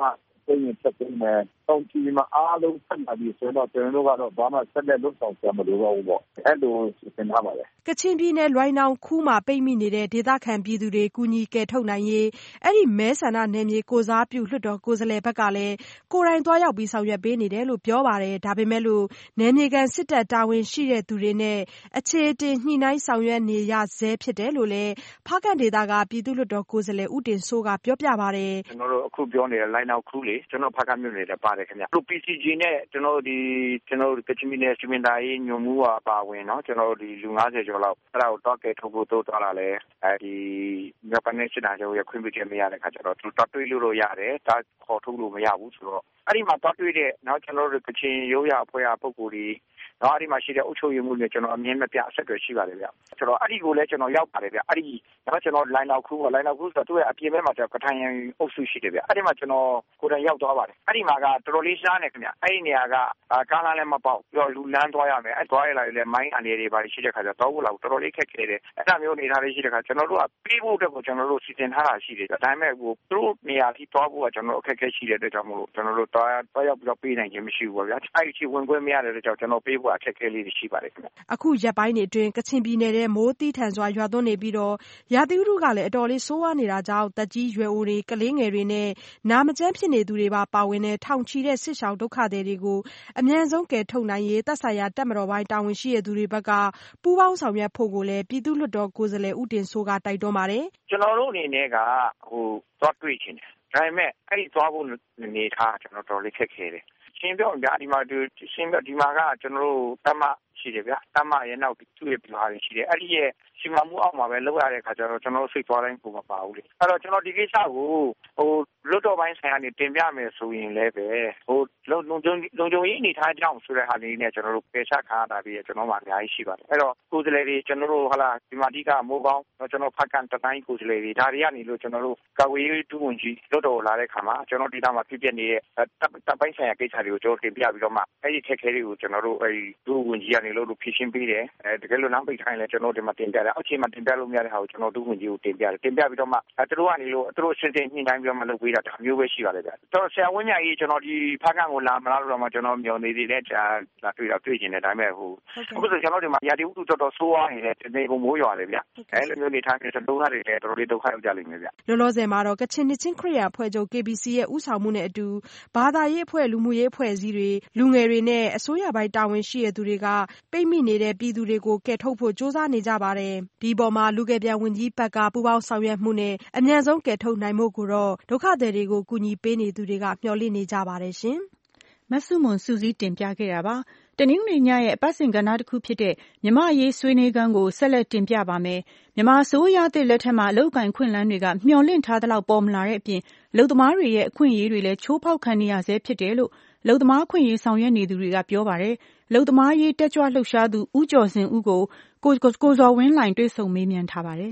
[SPEAKER 4] သိရင်ချက်သိမ်းမယ်တောင်ကြီးမှာအားလုံးဆက်လာပြီးဆိုတော့ကျွန်တော်တို့ကတော့ဘာမှဆက်လက်လုပ်ဆောင်ကြမလို့တော့ပေါ့အဲ့လိုသင်ထားပါတယ်
[SPEAKER 2] ကချင်ပြည်နယ်လွိုင်နောင်ခူးမှာပိတ်မိနေတဲ့ဒေသခံပြည်သူတွေကူညီကယ်ထုတ်နိုင်ရေးအဲ့ဒီမဲဆန္ဒနယ်မြေကိုစားပြုလွှတ်တော်ကိုယ်စားလှယ်ဘက်ကလည်းကိုယ်တိုင်သွားရောက်ပြီးဆောင်ရွက်ပေးနေတယ်လို့ပြောပါတယ်ဒါပေမဲ့လို့နယ်မြေခံစစ်တပ်တာဝန်ရှိတဲ့သူတွေနဲ့အခြေတင်ညှိနှိုင်းဆောင်ရွက်နေရဆဲဖြစ်တယ်လို့လည်းဖားကန့်ဒေသကပြည်သူ့လွှတ်တော်ကိုယ်စားလှယ်ဦးတင်စိုးကပြောပြပါတယ်
[SPEAKER 4] ကျွန်တော်တို့အခုပြောနေတဲ့လိုင်နောင်ခူးလေကျွန်တော်ဖားကန့်မြို့နယ်လည်းပါတယ်ခင်ဗျတို့ PCG နဲ့ကျွန်တော်တို့ကချင်ပြည်နယ်စီမံသားရေးညွှန်မှုပါပါဝင်เนาะကျွန်တော်တို့ဒီလူ90ကျော်လောက်အဲ့ဒါကိုတော့ကဲထုတ်ဖို့တိုးသွားလာလဲဒီမြေပနဲ့စစ်တာကျော်ရခွင့်ပြုချက်မရတဲ့ခါကျတော့သူတော့တွေးလို့ရတယ်ဒါခေါ်ထုတ်လို့မရဘူးဆိုတော့အဲ့ဒီမှာတော့တွေးတဲ့เนาะကျွန်တော်တို့ကချင်ရိုးရအဖွဲ့အပုဂ္ဂိုလ်တွေတော့အဲ့ဒီမှာရှိတဲ့အုပ်ချုပ်ရေးမှုတွေကျွန်တော်အမြင်မပြအဆက်တွေရှိပါတယ်ဗျဆိုတော့အဲ့ဒီကိုလည်းကျွန်တော်ရောက်ပါတယ်ဗျအဲ့ဒီတော့ကျွန်တော်လိုင်နောက်ခူးဆိုတော့သူ့ရဲ့အပြင်ဘက်မှာကထိုင်ရင်အုပ်စုရှိတယ်ဗျအဲ့ဒီမှာကျွန်တော်ကိုယ်တိုင်ရောက်သွားပါတယ်အဲ့ဒီမှာကတော်တော်လေးရှားနေခင်ဗျအဲ့ဒီနေရာကကားလမ်းလည်းမပေါက်ပြီးတော့လူလမ်းသွားရမယ်အဲ့သွားရလာလည်းမိုင်းအနေတွေပါရှိတဲ့ခါကျတော့ဖို့လောက်တော်တော်လေးခက်ခဲတယ်အဲ့ဒါမျိုးနေထားလေးရှိတဲ့ခါကျွန်တော်တို့ကပြီးဖို့အတွက်ကိုကျွန်တော်တို့စီစဉ်ထားတာရှိတယ်ဒါပေမဲ့သူတို့နေရာထိသွားဖို့ကကျွန်တော်အခက်အခဲရှိတဲ့အတွက်ကြောင့်မို့လို့ကျွန်တော်တို့သွားရောက်ပြီးတော့ပေးနိုင်ခြင်းမရှိဘူးပေါ့ဗျာအဲ့ဒီဝင်ခွင့်မရတဲ့အတွက်ကြောင့်ကျွန်တော်ပေးဖို့အခက်အခဲလေးတွေရှိပါတယ်ခင်ဗျ
[SPEAKER 2] အခုရက်ပိုင်းတွေအတွင်းကချင်ပြည်နယ်ထဲမိုးတီးထန်စွာရွာသွန်းနေပြီးတော့ရာသီဥတုကလည်းအတော်လေးဆိုးဝါးနေတာကြောင့်တက်ကြီးရွယ်အိုတွေကလေးငယ်တွေနဲ့နာမကျန်းဖြစ်နေသူတွေပါဝင်တဲ့ထောင်ချီတဲ့စစ်ရှောင်ဒုက္ခသည်တွေကိုအမြန်ဆုံးကယ်ထုတ်နိုင်ရေးသက်ဆိုင်ရာတပ်မတော်ပိုင်းတာဝန်ရှိတဲ့သူတွေဘက်ကပူးပေါင်းဆောင်ရွက်ဖို့ကိုလည်းပြည်သူ့လွှတ်တော်ကိုယ်စားလှယ်ဦးတင်စိုးကတိုက်တွန်းပါတယ်
[SPEAKER 4] ကျွန်တော်တို့အနေနဲ့ကသွားတွေ့ချင်တယ်ဒါပေမဲ့အဲ့ဒီသွားဖို့နေထားကျွန်တော်တော်လေးခက်ခဲတယ်ရှင်းပြောကြဒီမှာရှင်းပြောဒီမှာကကျွန်တော်တို့တမရှိတယ်ဗျာတမရဲ့နောက်သူ့ရဲ့ပြားတွေရှိတယ်အဲ့ဒီရဲ့စီမံမှုအောက်မှာပဲလောက်ရတဲ့ခါကျတော့ကျွန်တော်စိတ်သွားတိုင်းပုံမပါဘူးလေအဲ့တော့ကျွန်တော်ဒီကိစ္စကိုလွတ်တော်ပိုင်းဆိုင်ရာနေတင်ပြမယ်ဆိုရင်လည်းပဲလုံခြုံရေးအနေထားကြောင့်ဆိုတဲ့ဟာလေးနဲ့ကျွန်တော်တို့ပေချခါတာပြီးကျွန်တော်မှအများကြီးရှိပါတယ်အဲ့တော့ကိုယ်စားလှယ်တွေကျွန်တော်တို့ဒီမှာဒီကမိုးကောင်းကျွန်တော်ဖတ်ကန်တတိုင်းကိုယ်စားလှယ်တွေဒါတွေကနေလို့ကျွန်တော်တို့ကာဝေးတူဝင်ကြီးလွတ်တော်လာတဲ့ခါမှာကျွန်တော်ဒီတာမှာဖြစ်ပြနေတဲ့တပ်ပိုင်းဆိုင်ရာကိစ္စတွေကိုကျွန်တော်တင်ပြပြီးတော့မှအဲ့ဒီခက်ခဲတွေကိုကျွန်တော်တို့အဲ့ဒီဒုဝင်ကြီးကနေလို့ဖြည့်ရှင်းပေးတယ်တကယ်လို့နောက်ပိတ်ထိုင်လဲကျွန်တော်ဒီမှာတင်ပြတယ်အောက်ခြေမှာတင်ပြလို့မရတဲ့ဟာကိုကျွန်တော်ဒုဝင်ကြီးကိုတင်ပြပြီးတော့မှသူတို့ကနေလို့သူတို့စင်တင်ညှိနှိုင်းပြီးတော့မှလုပ်ပေးတာဒါမျိုးပဲရှိပါတယ်ဗျတော်ဆရာဝင်းမြတ်ကြီးကျွန်တော်ဒီဖားကန့်ကိုလာမလားလို့တော့မှကျွန်တော်မျှော်နေသေးတယ်လာတွေ့ကျင်တယ်ဒါပေမဲ့အခုဆိုကျွန်တော်ဒီမှာရာသီဥတုတော်တော်ဆိုးဝါးနေတယ်ဒီနေ့ကမိုးရွာတယ်ဗျအဲ့လိုမျိုးနေထားပြီးတော့ဒုက္ခတွေလည်းတော်တော်လေးဒုက္ခရောက်ကြလိမ့်မယ်ဗျ
[SPEAKER 2] လောလောဆယ်မှာတော့ကချင်နှစ်ချင်းခရစ်ယာန်အဖွဲ့ချုပ် KBC ရဲ့ဦးဆောင်မှုနဲ့အတူဘာသာရေးအဖွဲ့လူမှုရေးအဖွဲ့အစည်းတွေလူငယ်တွေနဲ့အစိုးရပိုင်းတာဝန်ရှိတဲ့သူတွေကပိတ်မိနေတဲ့ပြည်သူတွေကိုကယ်ထုတ်ဖို့ကြိုးစားနေကြပါတယ်ဒီပေါ်မှာလူငယ်ပြန်ဝန်ကြီးဘက်ကပူးပေါင်းဆောင်ရွက်မှုနဲ့အမြန်ဆုံးကယ်ထုတ်နိုင်ဖို့ကိုတော့ဒုက္ခသည်တွေကိုကူညီပေးနေသူတွေကမျှော်လင့်နေကြပါတယ်ရှင်မဆုမွန်စုစည်းတင်ပြခဲ့တာပါတနင်္ဂနွေညရဲ့အပတ်စဉ်ကဏ္ဍတစ်ခုဖြစ်တဲ့မြမရေးဆွေးနွေးခန်းကိုဆက်လက်တင်ပြပါမယ်မြန်မာဆိုးရတဲ့လက်ထက်မှာအလုပ်ကိုင်ခွင့်လန်းတွေကမျှော်လင့်ထားသလောက်ပေါ်မလာတဲ့အပြင်လုံသမားတွေရဲ့အခွင့်အရေးတွေလည်းချိုးဖောက်ခံနေရဆဲဖြစ်တယ်လို့လုံသမားခွင့်ရေးဆောင်ရွက်နေသူတွေကပြောပါတယ်လုံသမားရေးတက်ကြွလှုပ်ရှားသူဦးကျော်စင်ဦးကိုကိုဇော်ဝင်းလှိုင်တွေ့ဆုံမေးမြန်းထားပါတယ်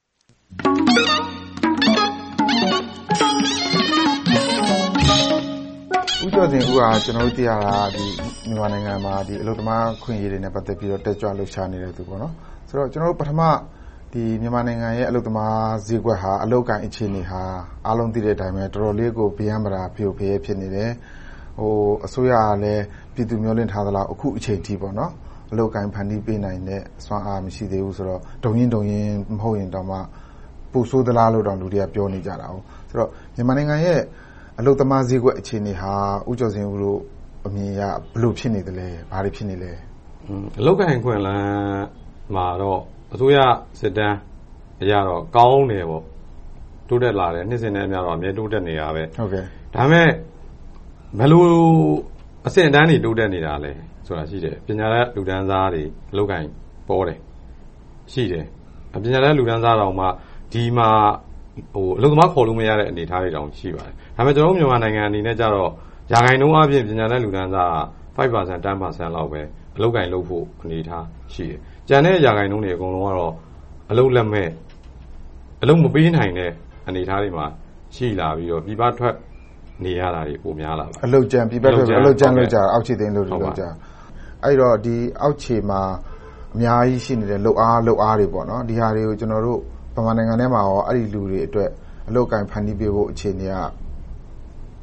[SPEAKER 7] ဦးကျော်စင်ဦးကကျွန်တော်တို့သိရတာဒီမြန်မာနိုင်ငံမှာဒီအလုပ်သမားခွင့်ရေးတွေနဲ့ပတ်သက်ပြီးတော့တက်ကြွလှုပ်ရှားနေတဲ့သူပေါ့နော်ဆိုတော့ကျွန်တော်တို့ပထမဒီမြန်မာနိုင်ငံရဲ့အလုပ်သမားဈေးကွက်ဟာအလုပ်ကိုင်အခြေအနေဟာအားလုံးသိတဲ့အတိုင်းပဲတော်တော်လေးကိုဗျမ်းပရာဖျို့ဖျဲဖြစ်နေတယ်အစိုးရကလည်းပြည်သူမျိုးလင့်ထားသလောက်အခုအချိန်ထိပေါ့နော်အလုပ်ကိုင်ဖန်တီးပေးနိုင်တဲ့စွမ်းအားမရှိသေးဘူးဆိုတော့ဒုံရင်မဟုတ်ရင်တော့မှပူဆိုးသလားလို့တော့လူတွေကပြောနေကြတာဟုတ်ဆိုတော့မြန်မာနိုင်ငံရဲ့အလုပ်သမားဈေးကွက်အခြေအနေဟာဦးကျော်စင်ဦးတို့အမြင်ရဘယ်လိုဖြစ်နေသလဲဘာတွေဖြစ်နေလဲ
[SPEAKER 8] အလုပ်ကိုင်ခွင့်လန်းမှာတော့အစိုးရစစ်တမ်းအရတော့ကောင်းတယ်ပေါ့တိုးတက်လာတယ်နှစ်စဉ်နဲ့အများတော့အမြဲတိုးတက်နေတာပဲ
[SPEAKER 7] ဟုတ်ကဲ့
[SPEAKER 8] ဒါပေမဲ့ဘယ်လိုအဆင့်အတန်းတွေတိုးတက်နေတာလဲဆိုတာရှိတယ်ပညာရေးလူတန်းစားတွေအလုပ်ကိုင်ပေါ်တယ်ရှိတယ်ပညာရေးလူတန်းစားတော်မှဒီမှာအလုပ်သမားခေါ်လို့မရတဲ့အနေအထားတွေတောင်ရှိပါတယ်ဒါပေမဲ့ကျွန်တော်တို့မြန်မာနိုင်ငံအနေနဲ့ကျတော့ရာခိုင်နှုန်းအပြင်ပညာရေးလူတန်းစား 5% 10% လောက်ပဲအလုပ်ကိုင်လုပ်ဖို့အနေအထားရှိတယ်ကျန်တဲ့ရာခိုင်နှုန်းတွေအကုန်လုံးကတော့အလုပ်လက်မဲ့အလုပ်မပေးနိုင်တဲ့အနေအထားတွေမှာရှိလာပြီးတော့ပြည်ပထွက်နေရတာတွေပုံများလာပါ
[SPEAKER 7] အလုပ်ကြံပြည်ပထွက်အလုပ်ကြံလုပ်ကြအောက်ခြေသိန်းလုပ်ကြအဲ့တော့ဒီအောက်ခြေမှာအများကြီးရှိနေတဲ့လုပ်အားတွေပေါ့နော်ဒီဟာတွေကိုကျွန်တော်တို့ဗမာနိုင်ငံထဲမှာရောအဲ့ဒီလူတွေအတွက်အလုပ်ကိုင်ဖန်တီးပေးဖို့အခြေအနေက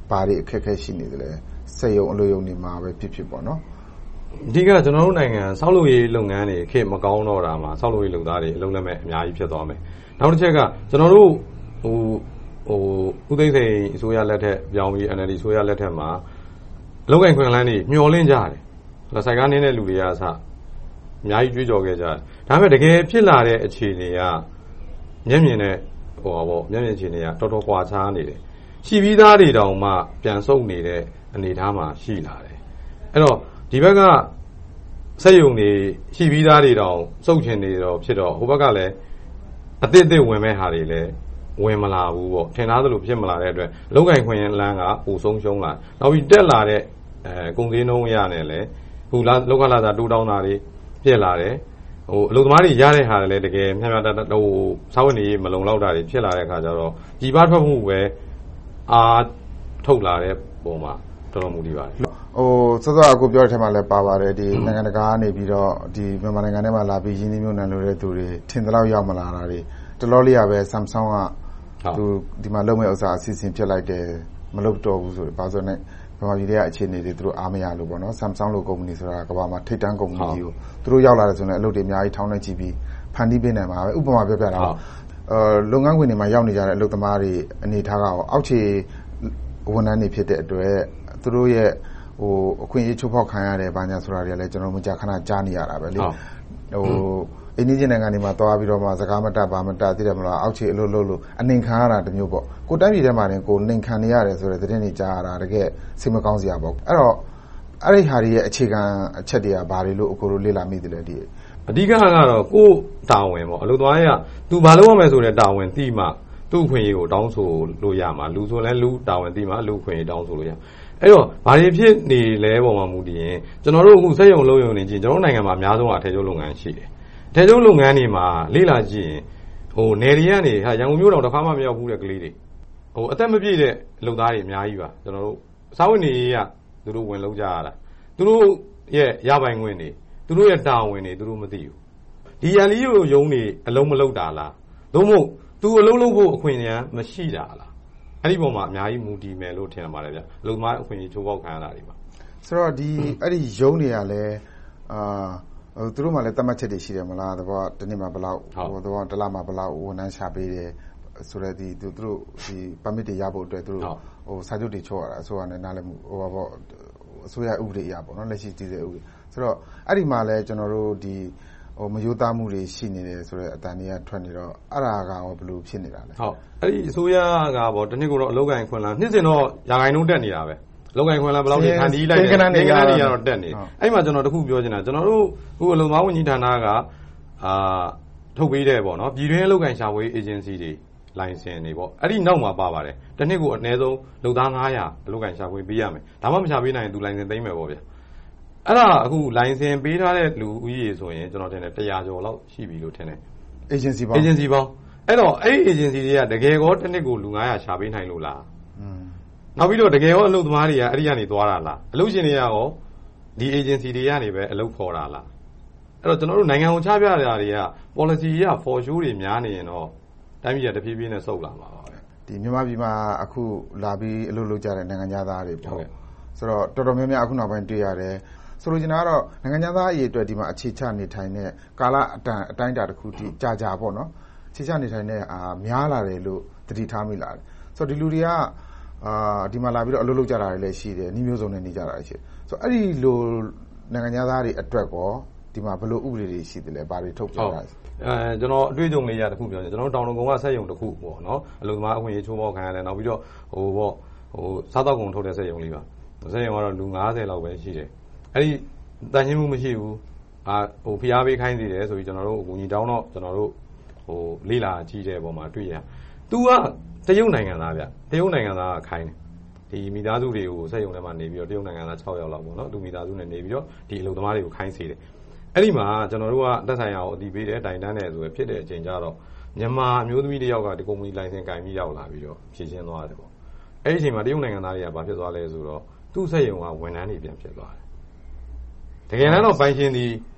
[SPEAKER 7] ဘာတွေအခက်အခဲရှိနေတယ်လဲစက်ရုံအလုပ်ရုံတွေမှာပဲဖြစ်ပေါ့နော်
[SPEAKER 8] အဓိကကျွန်တော်တို့နိုင်ငံဆောက်လုပ်ရေးလုပ်ငန်းတွေခေတ်မကောင်းတော့တာမှာဆောက်လုပ်ရေးလုပ်သားတွေအလုပ်လက်မဲ့အများကြီးဖြစ်သွားမယ်နောက်တစ်ချက်ကကျွန်တော်တို့ဦးသိန်းစိန်အစိုးရလက်ထက်ပြောင်းပြီး NLD အစိုးရလက်ထက်မှာအလုပ်ကိုင်ခွင့်လန်းတွေမျှော်လင့်ကြတယ်။ဆိုင်ကားနေတဲ့လူတွေကအစအများကြီးကြွေးကြော်ခဲ့ကြတယ်။ဒါပေမဲ့တကယ်ဖြစ်လာတဲ့အခြေအနေကမျက်မြင်နဲ့မျက်မြင်အခြေအနေကတော်တော်ကွာခြားနေတယ်။ရှိပြီးသားတွေတောင်မှပြန်ဆုတ်နေတဲ့အနေအထားမှာရှိလာတယ်။အဲ့တော့ဒီဘက်ကစက်ရုံတွေရှိပြီးသားတွေတောင်စုပ်ချင်နေတော့ဖြစ်တော့ဟိုဘက်ကလည်းအသစ်ဝင်မဲ့ဟာတွေလည်းဝင်မလာဘူးပေါ့ထင်သားသလိုဖြစ်မလာတဲ့အတွက်လုံခြုံခွင့်လန်းကပိုဆုံးရှုံးလာနောက်ပြီးတက်လာတဲ့ကုန်စည်နှုန်းရနဲ့လည်းခုလောကလာတာတိုးတောင်းတာတွေပြက်လာတယ်အလုပ်သမားတွေရတဲ့ဟာလည်းတကယ်မျှမျှတတစာဝတ်နေမလုံလောက်တာတွေဖြစ်လာတဲ့အခါကျတော့ကြီးပါထွက်မှုပဲအားထုတ်လာတဲ့ပုံမှာတော်တော်မူတည်ပါတယ်
[SPEAKER 7] စောစောအခုပြောတဲ့ထဲမှာလည်းပါပါတယ်ဒီနိုင်ငံတကာကနေပြီးတော့ဒီမြန်မာနိုင်ငံထဲမှာလာပြီးရင်းနှီးမြှုပ်နှံလိုတဲ့သူတွေထင်သလောက်ရောက်မလာတာတွေတလောလေးရပဲ Samsung ကသူဒီမှာလုပ်မဲ့ဥစ္စာအစီအစဉ်ဖြစ်လိုက်တယ်မလုပ်တော့ဘူးဆိုဘာလို့ဆိုတော့မြန်မာပြည်ရဲ့အခြေအနေတွေသူတို့အားမရလို့ပေါ့နော် Samsung လိုကုမ္ပဏီဆိုတာကမ္ဘာမှာထိပ်တန်းကုမ္ပဏီကြီးကိုသူတို့ရောက်လာတယ်ဆိုရင်အလုပ်တွေအများကြီးထောင်းနေကြည့်ပြီးဖန်တီးပေးနိုင်မှာပဲဥပမာပြောပြတာပါလုပ်ငန်းခွင်တွေမှာရောက်နေကြတဲ့အလုပ်သမားတွေအနေထားကအောက်ခြေဝန်ထမ်းတွေဖြစ်တဲ့အတွက်သူတို့ရဲ့အခွင့်အရေးချိုးဖောက်ခံရတယ်ဘာညာဆိုတာတွေလည်းကျွန်တော်မကြာခဏကြားနေရတာပဲလေအင်းကြီးနိုင်ငံတွေမှာသွားပြီးတော့မှစကားမတတ်ဘာမတတ်သိတယ်မလားအောက်ခြေအလုပ်လုပ်လို့အနှင်ခံရတာတမျိုးပေါ့ကိုတိုင်းပြည်ထဲမှာတင်ကိုနှင်ခံနေရတယ်ဆိုတဲ့သတင်းတွေကြားရတာတကယ်စိတ်မကောင်းစရာပေါ့အဲ့တော့အဲ့ဒီဟာတွေရဲ့အခြေခံအချက်တွေကဘာတွေလို့အခုလိုလေ့လာမိတယ်လဲဒီ
[SPEAKER 8] အဓိကကတော့ကိုတာဝန်ပေါ့အလုပ်သမားကသူဘာလုပ်ရမလဲဆိုတဲ့တာဝန်သိမှသူ့အခွင့်အရေးကိုတောင်းဆိုလို့ရမှာလူဆိုလဲလူတာဝန်သိမှလူအခွင့်အရေးတောင်းဆိုလို့ရအဲ့တော့ဘာတွေဖြစ်နေလဲပုံမှန်မူတည်ရင်ကျွန်တော်တို့အခုစက်ရုံလုံးရုံနေကြည့်ကျွန်တော်တို့နိုင်ငံမှာအများဆုံးအထည်ချုပ်လုပ်ငန်းရှိတယ်အထည်ချုပ်လုပ်ငန်းတွေမှာလေ့လာကြည့်ရင်နယ်တွေကနေရန်ကုန်မြို့တော်တစ်ခါမှမရောက်ဘူးတဲ့ကလေးတွေအသက်မပြည့်တဲ့လုပ်သားတွေအများကြီးပါကျွန်တော်တို့စားဝတ်နေရေးကသူတို့ဝင်လုပ်ကြရတာသူတို့ရဲ့ရပိုင်ခွင့်တွေသူတို့ရဲ့တာဝန်တွေသူတို့မသိဘူးဒီရန်လီကိုယုံနေအလုံးမလုပ်တာလားသို့မဟုတ်သူအလုံးလုပ်ဖို့အခွင့်အရေးမရှိတာလားအဲ့ဒီပုံမှာအများကြီးမူတည်မယ်လို့ထင်ပါတယ်ဗျအလုံးသမားအခွင့်အရေးချိုးဖောက်ခံရတာတွေပါ
[SPEAKER 7] ဆိုတော့အဲ့ဒီယုံတွေကလည်းသူတို့မှလည်းတတ်မှတ်ချက်တွေရှိတယ်မလားသဘောတနေ့မှာဘယ်လောက်သဘောတစ်လမှာဘယ်လောက်ဝန်ထမ်းရှာပေးတယ်ဆိုတော့သူတို့ဒီ permit တွေရဖို့အတွက်သူတို့စာချုပ်တွေချုပ်ရတာအစိုးရနဲ့နားလည်မှုအစိုးရဥပဒေအရပေါ့နော်လက်ရှိတည်တဲ့ဥပဒေဆိုတော့အဲ့ဒီမှာလည်းကျွန်တော်တို့ဒီမယိုးသားမှုတွေရှိနေတယ်ဆိုတော့အတန်တွေကထွက်နေတော့အဲ့ဒါကဘယ်လိုဖြစ်နေတာလဲ
[SPEAKER 8] ဟုတ်အဲ့ဒီအစိုးရကပေါ့တနည်းကတော့အလုပ်ကိုင်ခွင့်လားနှစ်စဉ်တော့ရာခိုင်နှုန်းတက်နေတာပဲလုပ်ကိုင်ခွင့်လားဘယ်လောက်နေခံတီးလိုက်တယ်နိုင်ငံတွေကတော့တက်နေအဲ့မှာကျွန်တော်တခုပြောချင်တာကျွန်တော်တို့ခုအလုံသမားဝန်ကြီးဌာနကထုတ်ပေးတဲ့ပေါ့နော်ပြည်တွင်းလုပ်ကိုင်ရှာဖွေ agency တွေလိုင်စင်တွေပေါ့အဲ့ဒီနောက်မှာပါပါတယ်တနည်းကိုအနည်းဆုံးလုပ်သား900အလုပ်ကိုင်ရှာဖွေပေးရမယ်ဒါမှမရှာပေးနိုင်ရင်သူလိုင်စင်သိမ်းမယ်ပေါ့ဗျအဲ့ဒါအခုလိုင်စင်ပေးထားတဲ့လူဦးရေဆိုရင်ကျွန်တော်ထင်တယ်100ကျော်လောက်ရှိပြီလို့ထင်တယ်
[SPEAKER 7] agency ပေါင်း
[SPEAKER 8] အဲ့တော့အဲ့ agency တွေကတကယ်ကောတနည်းကိုလူ900ရှာပေးနိုင်လို့လားနောက်ပြီးတော့တကယ်ရောအလုပ်သမားတွေကအဲ့ဒီကနေသွားတာလားအလုပ်ရှင်တွေကရောဒီ agency တွေကနေပဲအလုပ်ခေါ်တာလားအဲ့တော့ကျွန်တော်တို့နိုင်ငံကိုချပြတာတွေက policy က for sure တွေများနေရင်တော့တိုင်းပြည်ကတဖြည်းဖြည်းနဲ့ဆုတ်လာမှာပါပဲ
[SPEAKER 7] ဒီမြန်မာပြည်မှာအခုလာပြီးအလုပ်လုပ်ကြတဲ့နိုင်ငံသားတွေပေါ့ဆိုတော့တော်တော်များများအခုနောက်ပိုင်းတွေ့ရတယ်ဆိုလိုချင်တာကတော့နိုင်ငံသားအရေးအတွက်ဒီမှာအခြေချနေထိုင်တဲ့ကာလအတိုင်းအတာတစ်ခုထိကြာပေါ့နော်အခြေချနေထိုင်တဲ့များလာတယ်လို့သတိထားမိလာတယ်ဆိုတော့ဒီလူတွေကဒီမှာလာပြီးတော့အလုပ်လုပ်ကြတာတွေလည်းရှိတယ်နှီးမျိုးစုံနဲ့နေကြတာရှိတယ်ဆိုတော့အဲ့ဒီလိုနိုင်ငံသားတွေအတွက်ကောဒီမှာဘယ်လိုဥပဒေတွေရှိတယ်လဲဘာတွေထုတ်ပြန်တာ
[SPEAKER 8] ကျွန်တော်အတွေ့အကြုံလေးရတစ်ခုပြောချင်ကျွန်တော်တောင်လုံကုန်းကစက်ရုံတစ်ခုပေါ့နော်အလုပ်သမားအခွင့်အရေးချိုးဖောက်ခံရတယ်နောက်ပြီးတော့စားတောက်ကုန်ထုတ်တဲ့စက်ရုံလေးပါစက်ရုံကတော့လူ90လောက်ပဲရှိတယ်အဲ့ဒီတန်ရှင်းမှုမရှိဘူးဖိအားပေးခိုင်းနေတယ်ဆိုပြီးကျွန်တော်တို့အကူအညီတောင်းတော့ကျွန်တော်တို့လေးလာကြည့်တဲ့ပုံမှာတွေ့ရသူကတရုတ်နိုင်ငံသားဗျတရုတ်နိုင်ငံသားကခိုင်းတယ်ဒီမိသားစုတွေကိုစက်ရုံထဲမှာနေပြီးတော့တရုတ်နိုင်ငံသား6ယောက်လောက်ပေါ့နော်သူမိသားစုနဲ့နေပြီးတော့ဒီအလုပ်သမားတွေကိုခိုင်းစေတယ်အဲ့ဒီမှာကျွန်တော်တို့ကတက်ဆိုင်ရာကိုအတီးပေးတယ်တိုင်တန်းတယ်ဆိုရဖြစ်တဲ့အချိန်ကျတော့မြန်မာအမျိုးသမီးတစ်ယောက်ကဒီကုမ္ပဏီလိုင်စင်ကင်ပြီးရောက်လာပြီးတော့ဖြည့်ရှင်းသွားတယ်ပေါ့အဲ့ဒီအချိန်မှာတရုတ်နိုင်ငံသားတွေကဘာဖြစ်သွားလဲဆိုတော့သူ့စက်ရုံကဝန်ထမ်းတွေပြန်ဖြစ်သွားတယ်တကယ်တော့ပိုင်ရှင်ဒီ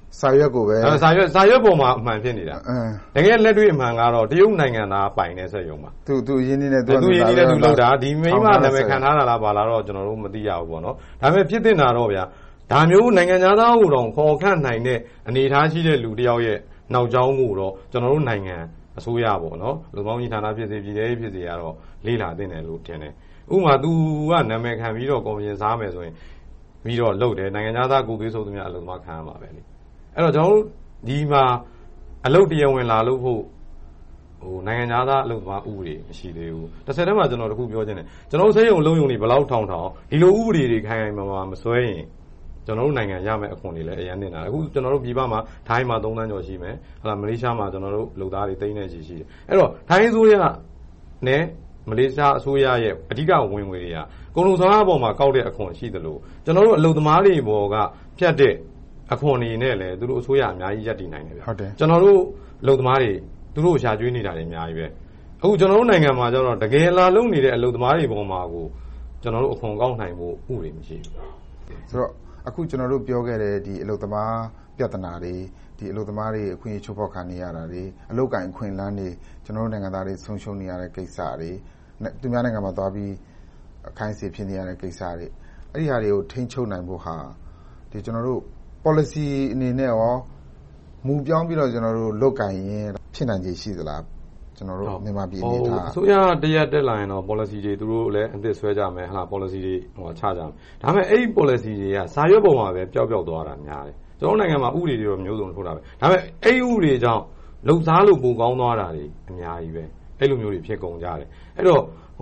[SPEAKER 7] စာရွက်ကိုပဲ
[SPEAKER 8] စာရွက်ပေါ်မှာအမှန်ဖြစ်နေတာတကယ်လက်တွေ့အမှန်ကတော့တရုတ်နိုင်ငံသားပိုင်တဲ့စက်ရုံမှာ
[SPEAKER 7] သူရင်းနှီးနဲ့
[SPEAKER 8] သူလောက်တာဒီမိမနာမည်ခံထားတာလားပါလားတော့ကျွန်တော်တို့မသိရဘူးပေါ့နော်ဒါပေမဲ့ဖြစ်တင်တာတော့ဗျာဒါမျိုးနိုင်ငံသားကိုတော့ခေါ်ခန့်နိုင်တဲ့အနေအထားရှိတဲ့လူတယောက်ရဲ့နောက်ကျောင်းကိုတော့ကျွန်တော်တို့နိုင်ငံအစိုးရပေါ့နော်လူပေါင်းကြီးဌာနဖြစ်စေပြည်ထောင်ဖြစ်စေကတော့လေးလာတင်တယ်လို့ထင်တယ်ဥပမာသူကနာမည်ခံပြီးတော့ကော်မရှင်စားမယ်ဆိုရင်ပြီးတော့လုပ်တယ်နိုင်ငံသားကိုပေးဆိုသူများအလုပ်သမားခံရမှာပဲလေအဲ့တော့ကျွန်တော်တို့ဒီမှာအလုပ်တရားဝင်လာလို့ဖို့နိုင်ငံသားအလုပ်သမားဥပဒေမရှိသေးဘူးတစ်ဆက်တည်းမှာကျွန်တော်တခုပြောချင်တယ်ကျွန်တော်တို့စိတ်ယုံလုံးယုံတွေဘယ်လောက်ထောင်ဒီလိုဥပဒေတွေခိုင်ခိုင်မာမာမစွဲရင်ကျွန်တော်တို့နိုင်ငံရမယ့်အခွင့်အရေးလည်းအရင်နေတာအခုကျွန်တော်တို့ပြည်ပမှာထိုင်းမှာ3 သန်းကျော်ရှိမယ်မလေးရှားမှာကျွန်တော်တို့လုပ်သားတွေသိန်းနဲ့ရှိတယ်အဲ့တော့ထိုင်းအစိုးရနဲ့မလေးရှားအစိုးရရဲ့အဓိကဝင်ငွေတွေကကုန်လုံးဆောင်အပေါ်မှာကောက်တဲ့အခွင့်ရှိသလိုကျွန်တော်တို့အလုပ်သမားတွေပေါ်ကဖြတ်တဲ့အခွင့်အရေးနဲ့လည်းသူတို့အစိုးရအများကြီးရပ်တည်နိုင်တယ်ဗျကျွန်တော်တို့အလုပ်သမားတွေသူတို့ရှာကျွေးနေတာတွေအများကြီးပဲအခုကျွန်တော်တို့နိုင်ငံမှာကျတော့တကယ်လာလုံနေတဲ့အလုပ်သမားတွေပေါ်မှာကိုကျွန်တော်တို့အခွန်ကောက်နိုင်ဖို့ဥပဒေမရှိဘူး
[SPEAKER 7] ဆိုတော့အခုကျွန်တော်တို့ပြောခဲ့တဲ့ဒီအလုပ်သမားပြဿနာတွေဒီအလုပ်သမားတွေအခွင့်အရေးချိုးဖောက်ခံနေရတာတွေအလုပ်ကိုင်အခွင့်အလမ်းတွေကျွန်တော်တို့နိုင်ငံသားတွေဆုံးရှုံးနေရတဲ့ကိစ္စတွေသူများနိုင်ငံမှာသွားပြီးအခိုင်းအစေဖြစ်နေရတဲ့ကိစ္စတွေအဲ့ဒီဟာတွေကိုထိန်းချုပ်နိုင်ဖို့ဟာဒီကျွန်တော်တို့ policy အနေနဲ့ရောမူပြောင်းပြီးတော့ကျွန်တော်တို့လုပ်ကိုင်ရင်ဖြစ်နိုင်ခြေရှိသလားကျွန်တော်တို့မြန်မာပြည်အနေထား
[SPEAKER 8] အစိုးရတရက်တက်လာရင်တော့ policy တွေသူတို့လည်းအသစ်ဆွဲကြမယ်policy တွေချကြမယ်ဒါပေမဲ့အဲ့ဒီ policy တွေကစာရွက်ပေါ်မှာပဲပျောက်သွားတာများတယ်ကျွန်တော်နိုင်ငံမှာဥပဒေတွေတော့မျိုးစုံထုတ်တာပဲဒါပေမဲ့အဲ့ဒီဥပဒေကြောင့်လှုပ်ရှားလို့ပုံကောင်းသွားတာတွေအများကြီးပဲအဲ့လိုမျိုးတွေဖြစ်ကုန်ကြတယ်အဲ့တော့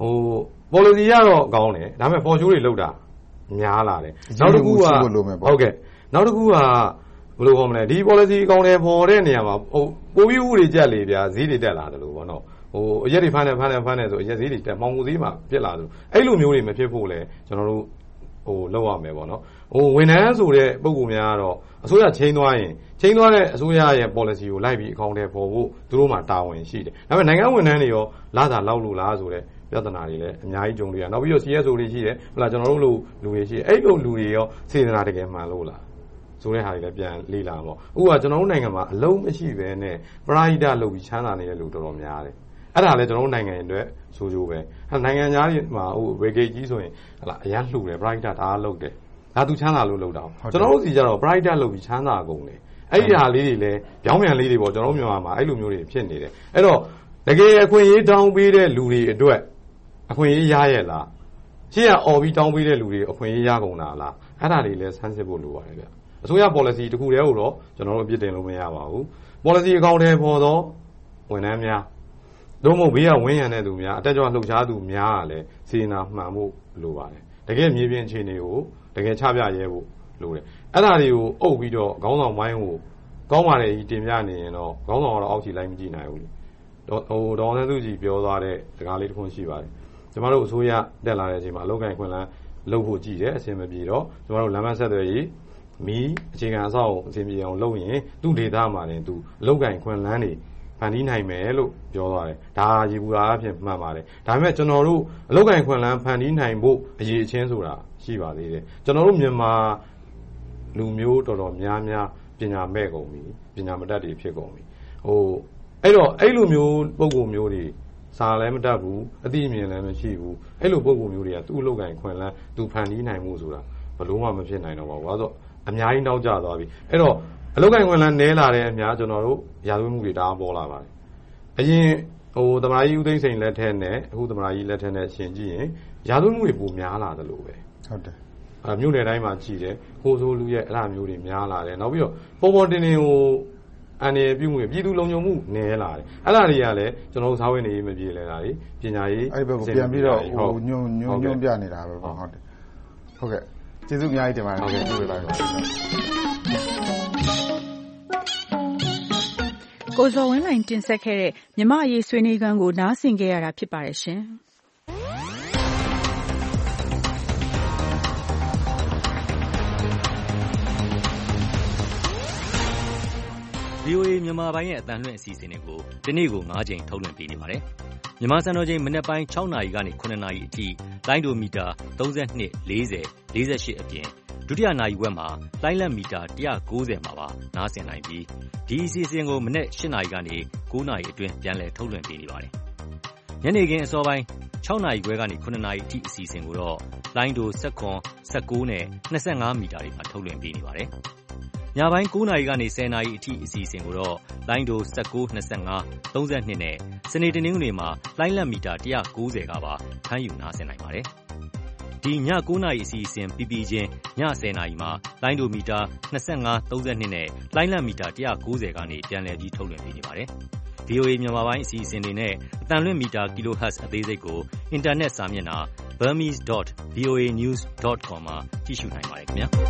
[SPEAKER 8] policy ကတော့ကောင်းတယ်ဒါပေမဲ့ for show တွေလောက်တာများလာတယ်
[SPEAKER 7] နောက်တစ်ခုကဟုတ်
[SPEAKER 8] ကဲ့နောက်တစ်ခုကဘယ်လိုခေါ်မလဲဒီ policy ကောင်းတယ်ပေါ်တဲ့နေရာမှာပိုပြီးဥပဒေကြက်လေဗျာဈေးတွေတက်လာတယ်လို့ပေါ့နော်အရက်တွေဖမ်းတယ်ဆိုအရက်ဈေးတွေတက်မောင်ငူဈေးမှာပြစ်လာတယ်အဲ့လိုမျိုးတွေမဖြစ်ဖို့လဲကျွန်တော်တို့လောက်ရမယ်ပေါ့နော်ဝန်ထမ်းဆိုတဲ့ပုံကူများကတော့အစိုးရချိန်သွားရင်ချိန်သွားတဲ့အစိုးရရဲ့ policy ကိုလိုက်ပြီးအကောင့်ထဲပေါ်ဖို့သူတို့မှာတာဝန်ရှိတယ်ဒါပေမဲ့နိုင်ငံဝန်ထမ်းတွေရောလာတာလောက်လို့လားဆိုတဲ့ပြဿနာတွေလည်းအများကြီးကြုံတွေ့ရနောက်ပြီးတော့ CSO တွေရှိတယ်ဟုတ်လားကျွန်တော်တို့လိုလူတွေရှိတယ်အဲ့လိုလူတွေရောစေတနာတကယ်မှန်လို့လားဆိုတဲ့ဟာတွေလည်းပြန်လေ့လာပေါ့ဥပမာကျွန်တော်တို့နိုင်ငံမှာအလုံးမရှိဘဲနဲ့ပရာဟိတလုပ်ပြီးချမ်းသာနေတဲ့လူတော်တော်များတယ်အဲ့ဒါလည်းကျွန်တော်တို့နိုင်ငံအတွက်ဆိုကြပဲနိုင်ငံသားတွေမှာဝေဂိတ်ကြီးဆိုရင်ဟုတ်လားအရန်လှူတယ်ပရာဟိတဒါလုပ်တယ်ဒါသူချမ်းသာလို့လုပ်တာကျွန်တော်တို့စီကြတော့ပရာဟိတလုပ်ပြီးချမ်းသာကုန်တယ်အဲ့ဒီဟာလေးတွေလည်းပြောင်းပြန်လေးတွေပေါ့ကျွန်တော်တို့မြန်မာမှာအဲ့လိုမျိုးတွေဖြစ်နေတယ်အဲ့တော့တကယ်အခွင့်အရေးတောင်းပေးတဲ့လူတွေအတွက်အခွင့်အရေးရရဲ့လားရှင်းရအော်ပြီးတောင်းပေးတဲ့လူတွေအခွင့်အရေးရကုန်တာလားအဲ့ဒါတွေလည်းဆန်းစစ်ဖို့လိုပါတယ်ဗျအစိုးရ policy တခုတည်းကိုတော့ကျွန်တော်တို့အပြစ်တင်လို့မရပါဘူး policy အကောင့်ထဲပေါ်တော့ဝန်ထမ်းများတို့မဟုတ်ဘေးကဝင်းရံတဲ့သူများအတက်ကြွလှုပ်ရှားသူများကလည်းစေနာမှန်ဖို့လိုပါတယ်တကယ်မြေပြင်အခြေအနေကိုတကယ်ချပြရဲဖို့လိုတယ်အဲ့ဒါတွေကိုအုပ်ပြီးတော့ခေါင်းဆောင်ပိုင်းကိုကောင်းပါတယ်ကြီးတင်ပြနေရင်တော့ခေါင်းဆောင်ကတော့အောက်ခြေလိုက်မကြည့်နိုင်ဘူးလေဒေါ်ဆန်းစုကြည်ပြောသွားတဲ့စကားလေးတစ်ခုရှိပါတယ်ကျမတို့အစိုးရတက်လာတဲ့အချိန်မှာအလုပ်ကိုင်ခွင့်လန်းလုပ်ဖို့ကြည့်တယ်အဆင်မပြေတော့ကျမတို့လမ်းမဆက်သွယ်ရေးမီးအခြေခံအဆောက်အအုံအဆင်ပြေအောင်လုပ်ရင်သူ့ဒေသမှာလည်းသူအလုပ်ကိုင်ခွင့်လန်းတွေဖန်တီးနိုင်မယ်လို့ပြောသွားတယ်ဒါရေဘူးအားဖြင့်မှန်ပါတယ်ဒါပေမဲ့ကျွန်တော်တို့အလုပ်ကိုင်ခွင့်လန်းဖန်တီးနိုင်ဖို့အရေးအချင်းဆိုတာရှိပါသေးတယ်ကျွန်တော်တို့မြန်မာလူမျိုးတော်တော်များများပညာမဲ့ကုန်ပြီပညာမတတ်တွေဖြစ်ကုန်ပြီအဲ့တော့အဲ့လိုမျိုးပုံကိုမျိုးတွေစာလည်းမတတ်ဘူးအသိအမြင်လည်းမရှိဘူးအဲ့လိုပုံကိုမျိုးတွေကသူ့အလုပ်ကိုင်ခွင့်လန်းသူဖန်တီးနိုင်မှုဆိုတာဘလို့မှမဖြစ်နိုင်တော့ပါဘူး။ဘာလို့အများကြီးနောက်ကျသွားပြီ။အဲ့တော့အလုပ်ကိုင်ခွင့်လန်းနဲလာတဲ့အများကျွန်တော်တို့ရာဇဝတ်မှုတွေတအားပေါ်လာပါတယ်။အရင်သမ္မတကြီးဦးသိန်းစိန်လက်ထက်နဲ့အခုသမ္မတကြီးလက်ထက်နဲ့ရှင်ကြည့်ရင်ရာဇဝတ်မှုတွေပိုများလာတယ်လို့ပဲ
[SPEAKER 7] ။ဟုတ်တယ်
[SPEAKER 8] ။မြို့နယ်တိုင်းမှာကြည့်တယ်။ကိုဆိုလူရဲ့အဲ့လိုမျိုးတွေများလာတယ်။နောက်ပြီးတော့ပေါ်တင်အန်ရပြုမှုပြည်သူလုံခြုံမှုနည်းလာတယ်။အဲ့ဒါတွေကလည်းကျွန်တော်တို့စားဝတ်နေရေးမပြေလည်တာတွေပညာရေး
[SPEAKER 7] အဲ့ဘက်ကိုပြန်ပြီးတော့ညွန့်ပြနေတာပဲပေါ့ဟုတ်တယ်။ဟုတ်ကဲ့ကျေးဇူးအများကြီးတင်ပါတယ်ဟုတ်ကဲ့ကျေးဇူးပါ
[SPEAKER 2] ကိုဇော်ဝင်းလှိုင်တင်ဆက်ခဲ့တဲ့မြမအရေးဆွေးနွေးခန်းကိုနားဆင်ခဲ့ရတာဖြစ်ပါတယ်ရှင်။
[SPEAKER 5] VOA မြန်မာပိုင်းရဲ့အသံလွှင့်အစီအစဉ်တွေကိုဒီနေ့ကို9ချိန်ထုတ်လွှင့်ပေးနေပါတယ်။မြန်မာစံတော်ချိန်မနက်ပိုင်း6နာရီကနေ9နာရီအထိလိုင်းဒိုမီတာ32 40 48အပြင်
[SPEAKER 9] ဒုတိယနာရီဝက်မှာလိုင်းလံမီတာ190မှာပါနားဆင်နိုင်ပြီးဒီအစီအစဉ်ကိုမနက်8နာရီကနေ9နာရီအတွင်းပြန်လည်ထုတ်လွှင့်ပေးနေပါတယ်။ညနေခင်းအစောပိုင်း6နာရီခွဲကနေ9နာရီအထိအစီအစဉ်ကိုတော့လိုင်းဒို19 19နဲ့25မီတာတွေမှာထုတ်လွှင့်ပေးနေပါတယ်။ညပိုင်း9နာရီကနေ10နာရီအထိအစီအစဉ်ကိုတော့လိုင်းဒို19 25 32နဲ့စနေတနင်္ဂနွေမှာလိုင်းလံမီတာ190ကပါဖမ်းယူနားဆင်နိုင်ပါတယ်။ဒီည9နာရီအစီအစဉ်ပြီးပြီးချင်းည10နာရီမှာလိုင်းဒိုမီတာ25 32နဲ့လိုင်းလံမီတာ190ကနေပြန်လည်ပြီးထုတ်လွှင့်ပေးနေပါတယ်။ VOA မြန်မာပိုင်းအစီအစဉ်တွေနဲ့အတန်လွင့်မီတာ kHz အသေးစိတ်ကိုအင်တာနက်စာမျက်နှာ burmese.voanews.com မှာကြည့်ရှုနိုင်ပါတယ်ခင်ဗျာ။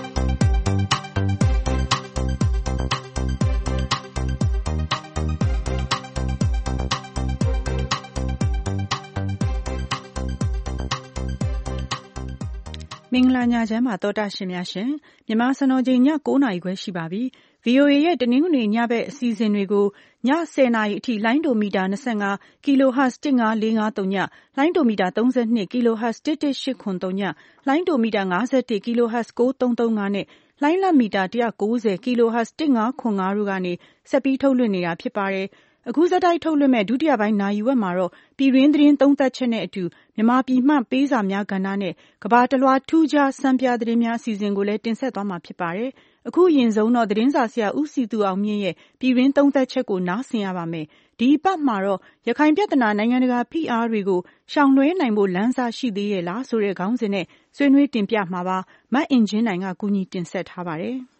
[SPEAKER 2] မင်္ဂလာညချမ်းပါသောတာရှင်များရှင်မြန်မာစံတော်ချိန်ည9:00 နာရီခွဲရှိပါပြီ VOA ရဲ့တနင်္ဂနွေညဘက်အစီအစဉ်တွေကိုည10:00 နာရီအထိလိုင်းဒိုမီတာ25 kHz 15453ညလိုင်းဒိုမီတာ32 kHz 11883ညလိုင်းဒိုမီတာ51 kHz 9335နဲ့လိုင်းလံမီတာ190 kHz 1505တို့ကနေဆက်ပြီးထုတ်လွှင့်နေတာဖြစ်ပါတယ်။အခုဆက်တိုက်ထုတ်လွှင့်မဲ့ဒုတိယပိုင်းနာရီဝက်မှာတော့ပြည်တွင်းသတင်းသုံးသပ်ချက်နဲ့အတူမြန်မာပြည်မှပေးစာများကဏ္ဍနဲ့ကမ္ဘာတလွှားထူးခြားစံပြသတင်းများအစီအစဉ်ကိုလည်းတင်ဆက်သွားမှာဖြစ်ပါတယ်။အခုအရင်ဆုံးတော့သတင်းစာဆရာဦးစီသူအောင်မြင့်ရဲ့ပြည်တွင်းသုံးသပ်ချက်ကိုနားဆင်ရပါမယ်။ဒီအပတ်မှာတော့ရခိုင်ပြဿနာနိုင်ငံတကာဖိအားတွေကိုရှောင်လွှဲနိုင်ဖို့လမ်းစာရှိသေးရဲ့လားဆိုတဲ့ခေါင်းစဉ်နဲ့ဆွေးနွေးတင်ပြမှာပါ။မအင်ဂျင်းနိုင်ကကူညီတင်ဆက်ထားပါတယ်။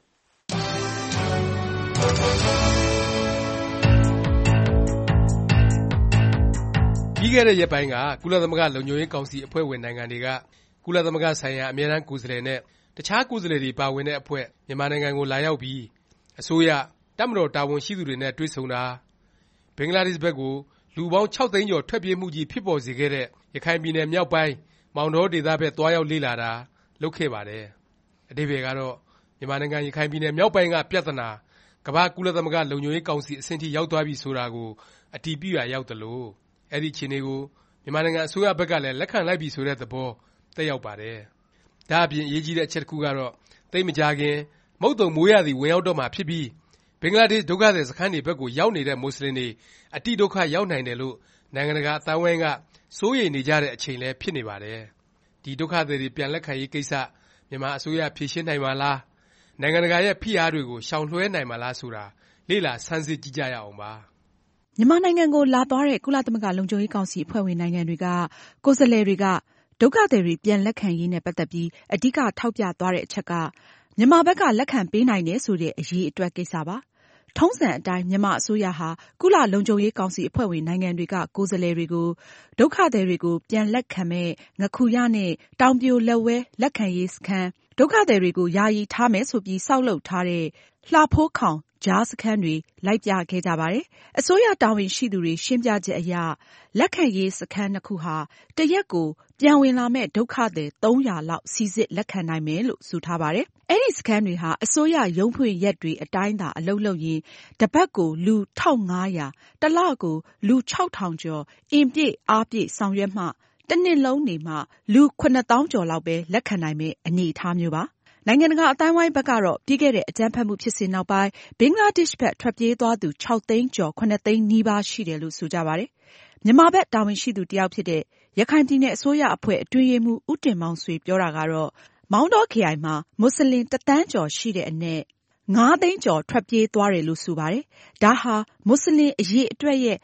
[SPEAKER 10] ပြီးခဲ့တဲ့ရက်ပိုင်းကကုလသမဂ္ဂလုံခြုံရေးကောင်စီအဖွဲ့ဝင်နိုင်ငံတွေကကုလသမဂ္ဂဆိုင်ရာအမြဲတမ်းကိုယ်စားလှယ်နဲ့တခြားကိုယ်စားလှယ်တွေပါဝင်တဲ့အဖွဲ့မြန်မာနိုင်ငံကိုလာရောက်ပြီးအစိုးရတပ်မတော်တာဝန်ရှိသူတွေနဲ့တွေ့ဆုံတာဘင်္ဂလားဒေ့ရှ်ဘက်ကိုလူပေါင်း6သိန်းကျော်ထွက်ပြေးမှုကြီးဖြစ်ပေါ်စေခဲ့တဲ့ရခိုင်ပြည်နယ်မြောက်ပိုင်းမောင်တောဒေသဘက်သွားရောက်လေ့လာတာလုပ်ခဲ့ပါတယ်။အဓိပ္ပာယ်ကတော့မြန်မာနိုင်ငံရခိုင်ပြည်နယ်မြောက်ပိုင်းကပြဿနာကမ္ဘာကုလသမဂ္ဂလုံခြုံရေးကောင်စီအဆင့်ထိရောက်သွားပြီဆိုတာကိုအတည်ပြုရာရောက်သလိုအဲ့ဒီအခြေအနေကိုမြန်မာနိုင်ငံအစိုးရဘက်ကလည်းလက်ခံလိုက်ပြီဆိုတဲ့သဘောသက်ရောက်ပါတယ်။ဒါအပြင်အရေးကြီးတဲ့အချက်တစ်ခုကတော့သိပ်မကြာခင်မုတ်တုံမိုးရသည်ဝင်ရောက်တော့မှာဖြစ်ပြီးဘင်္ဂလားဒေ့ရှ်ဒုက္ခသည်စခန်းတွေဘက်ကိုရောက်နေတဲ့မွတ်စလင်တွေအတိဒုက္ခရောက်နိုင်တယ်လို့နိုင်ငံတကာအသိုင်းအဝိုင်းကစိုးရိမ်နေကြတဲ့အချိန်လည်းဖြစ်နေပါတယ်။ဒီဒုက္ခသည်တွေပြန်လက်ခံရေးကိစ္စမြန်မာအစိုးရဖြေရှင်းနိုင်မှာလားနိုင်ငံတကာရဲ့ဖိအားတွေကိုရှောင်လွှဲနိုင်မှာလားဆိုတာလေ့လာဆန်းစစ်ကြည့်ကြရအောင်ပါ။
[SPEAKER 6] မြန်မာနိုင်ငံကိုလာသွားတဲ့ကုလသမဂ္ဂလုံခြုံရေးကောင်စီအဖွဲ့ဝင်နိုင်ငံတွေကကိုယ်စားလှယ်တွေကဒုက္ခသည်တွေပြန်လက်ခံရေးနဲ့ပတ်သက်ပြီးအဓိကထောက်ပြသွားတဲ့အချက်ကမြန်မာဘက်ကလက်ခံပေးနိုင်တယ်ဆိုတဲ့အရေးအတွက်ကိစ္စပါ။ထုံးစံအတိုင်းမြန်မာအစိုးရဟာကုလလုံခြုံရေးကောင်စီအဖွဲ့ဝင်နိုင်ငံတွေကကိုယ်စားလှယ်တွေကိုဒုက္ခသည်တွေကိုပြန်လက်ခံမဲ့ငခူရနဲ့တောင်ပြိုလက်ဝဲလက်ခံရေးစခန်းဒုက္ခသည်တွေကိုယာယီထားမယ်ဆိုပြီးစောက်လုပ်ထားတဲ့လှဖိုးခေါင်ကြားစခန်းတွေလိုက်ပြခဲ့ကြပါတယ်။အစိုးရတာဝန်ရှိသူတွေရှင်းပြချက်အရလက်ခံရေးစခန်း2ခုဟာတရက်ကိုပြန်ဝင်လာမဲ့ဒုက္ခသည်300လောက်စီစစ်လက်ခံနိုင်မယ်လို့ဆိုထားပါတယ်။အဲဒီစခန်းတွေဟာအစိုးရရုံးဖွင့်ရက်တွေအတိုင်းသာအလုပ်လုပ်ရင်တစ်ပတ်ကိုလူ1500တစ်လကိုလူ6000ကျော်အင်ပြည့်အားပြည့်ဆောင်ရွက်မှတစ်နှစ်လုံးနေမှလူ9000ကျော်လောက်ပဲလက်ခံနိုင်မယ့်အနေအထားမျိုးပါ။နိုင်ငံတကာအသိုင်းအဝိုင်းဘက်ကတော့ပြီးခဲ့တဲ့အကြမ်းဖက်မှုဖြစ်စဉ်နောက်ပိုင်းဘင်္ဂလားဒေ့ရှ်ဘက်ထွက်ပြေးသွားသူ6သိန်းကျော်9သိန်းနီးပါးရှိတယ်လို့ဆိုကြပါတယ်။မြန်မာဘက်တာဝန်ရှိသူတယောက်ဖြစ်တဲ့ရခိုင်ပြည်နယ်အစိုးရအဖွဲ့အတွင်းရေးမှူးဦးတင်မောင်ဆွေပြောတာကတော့မောင်တောခရိုင်မှာမွတ်စလင်1သန်းကျော်ရှိတဲ့အနက်9သိန်းကျော်ထွက်ပြေးသွားတယ်လို့ဆိုပါတယ်။ဒါဟာမွတ်စလင်အရေအတွက်ရဲ့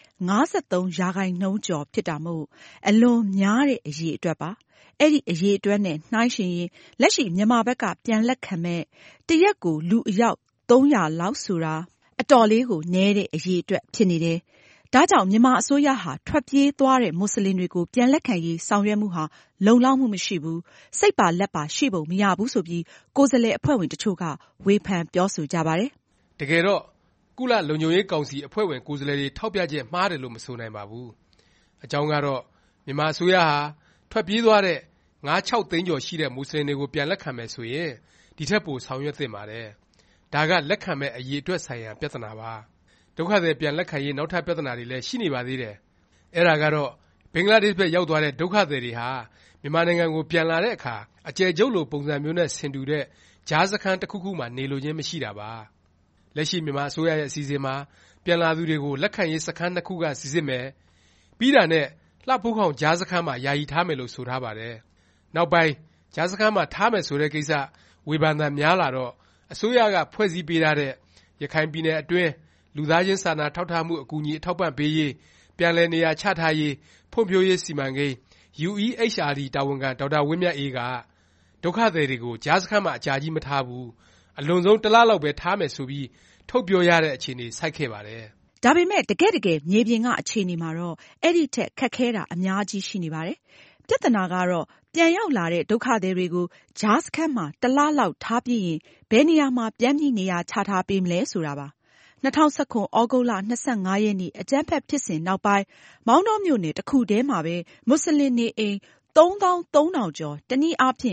[SPEAKER 6] 53%ကျော်ဖြစ်တာမို့အလွန်များတဲ့အရေအတွက်ပါ။အဲ့ဒီအရေအတွက်နဲ့နှိုင်းယှဉ်ရင်လက်ရှိမြန်မာဘက်ကပြန်လက်ခံမဲ့တရက်ကိုလူအယောက်300လောက်ဆိုတာအတော်လေးကိုနည်းတဲ့အရေအတွက်ဖြစ်နေတယ်။ဒါကြောင့်မြန်မာအစိုးရဟာထွက်ပြေးသွားတဲ့မွတ်စလင်တွေကိုပြန်လက်ခံရေးဆောင်ရွက်မှုဟာလုံလောက်မှုမရှိဘူးစိတ်ပါလက်ပါရှိပုံမရဘူးဆိုပြီးကိုယ်စားလှယ်အဖွဲ့ဝင်တချို့ကဝေဖန်ပြောဆိုကြပါတယ်
[SPEAKER 10] ။တကယ်တော့ကုလလုံခြုံရေးကောင်စီအဖွဲ့ဝင်ကိုယ်စားလှယ်တွေထောက်ပြချက်မှားတယ်လို့မဆိုနိုင်ပါဘူး။အကြောင်းကတော့မြန်မာအစိုးရဟာထွက်ပြေးသွားတဲ့5-6သိန်းကျော်ရှိတဲ့မွတ်စလင်တွေကိုပြန်လက်ခံမယ်ဆိုရင်ဒီထက်ပိုဆောင်ရွက်သင့်ပါတယ်။ဒါကလက်ခံမဲ့အရေးအတွက်ဆိုင်ရာပြဿနာပါ။ဒုက္ခသည်ပြန်လက်ခံရေးနောက်ထပ်ပြဿနာတွေလည်းရှိနေပါသေးတယ်။အဲ့ဒါကတော့ဘင်္ဂလားဒေ့ရှ်ဘက်ရောက်သွားတဲ့ဒုက္ခသည်တွေဟာမြန်မာနိုင်ငံကိုပြန်လာတဲ့အခါအကျယ်ချုပ်လိုပုံစံမျိုးနဲ့ဆင်တူတဲ့ကြားစခန်းတစ်ခုခုမှနေလိုခြင်းမရှိတာပါလက်ရှိမြန်မာအစိုးရရဲ့အစီအစဉ်မှာပြန်လာသူတွေကိုလက်ခံရေးစခန်း2ခုကစီစစ်မယ်ပြီးတာနဲ့လှဖိုးခေါင်ကြားစခန်းမှာယာယီထားမယ်လို့ဆိုထားပါတယ်နောက်ပိုင်းကြားစခန်းမှာထားမယ်ဆိုတဲ့ကိစ္စဝေဖန်သံများလာတော့အစိုးရကဖွဲ့စည်းပေးထားတဲ့ရခိုင်ပြည်နယ်အတွင်းလူသားချင်းစာနာထောက်ထားမှုအကူအညီအထောက်ပံ့ပေးရေးပြန်လည်နေရာချထားရေးဖွံ့ဖြိုးရေးစီမံကိန်း UEHRD တာဝန်ခံဒေါက်တာဝင်းမြတ်အေးကဒုက္ခသည်တွေကိုကြားစခန်းမှာအကြာကြီးမထားဘူးအလွန်ဆုံး1 လလောက်ပဲထားမယ်ဆိုပြီးထုတ်ပြောရတဲ့အခြေအနေဆိုက်ခဲ့ပါတယ်
[SPEAKER 11] ဒါပေမဲ့တကယ်မြေပြင်ကအခြေအနေမှာတော့အဲ့ဒီထက်ခက်ခဲတာအများကြီးရှိနေပါတယ်ပြဿနာကတော့ပြန်ရောက်လာတဲ့ဒုက္ခသည်တွေကိုကြားစခန်းမှာ1 လလောက်ထားပြီးရင်ဘယ်နေရာမှာပြန်ပြီးနေရာချထားပေးမလဲဆိုတာပါ2019 ဩဂုတ်လ 25 ရက်နေ့အကြမ်းဖက်ဖြစ်စဉ်နောက်ပိုင်းမောင်တောမြို့နယ်တစ်ခုတည်းမှာပဲမွတ်စလင်နေအိမ် 3300 ကျော်တနည်းအားဖြင့်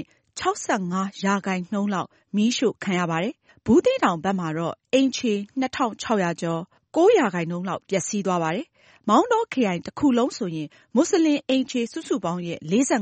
[SPEAKER 11] 65% လောက်မီးရှို့ခံရပါတယ်။ဘူးသီးတောင်ဘက်မှာတော့အိမ်ခြေ 2600 ကျော် 9% လောက်ပျက်စီးသွားပါတယ်။မောင်တောခရိုင်တစ်ခုလုံးဆိုရင်မွတ်စလင်အိမ်ခြေစုစုပေါင်းရဲ့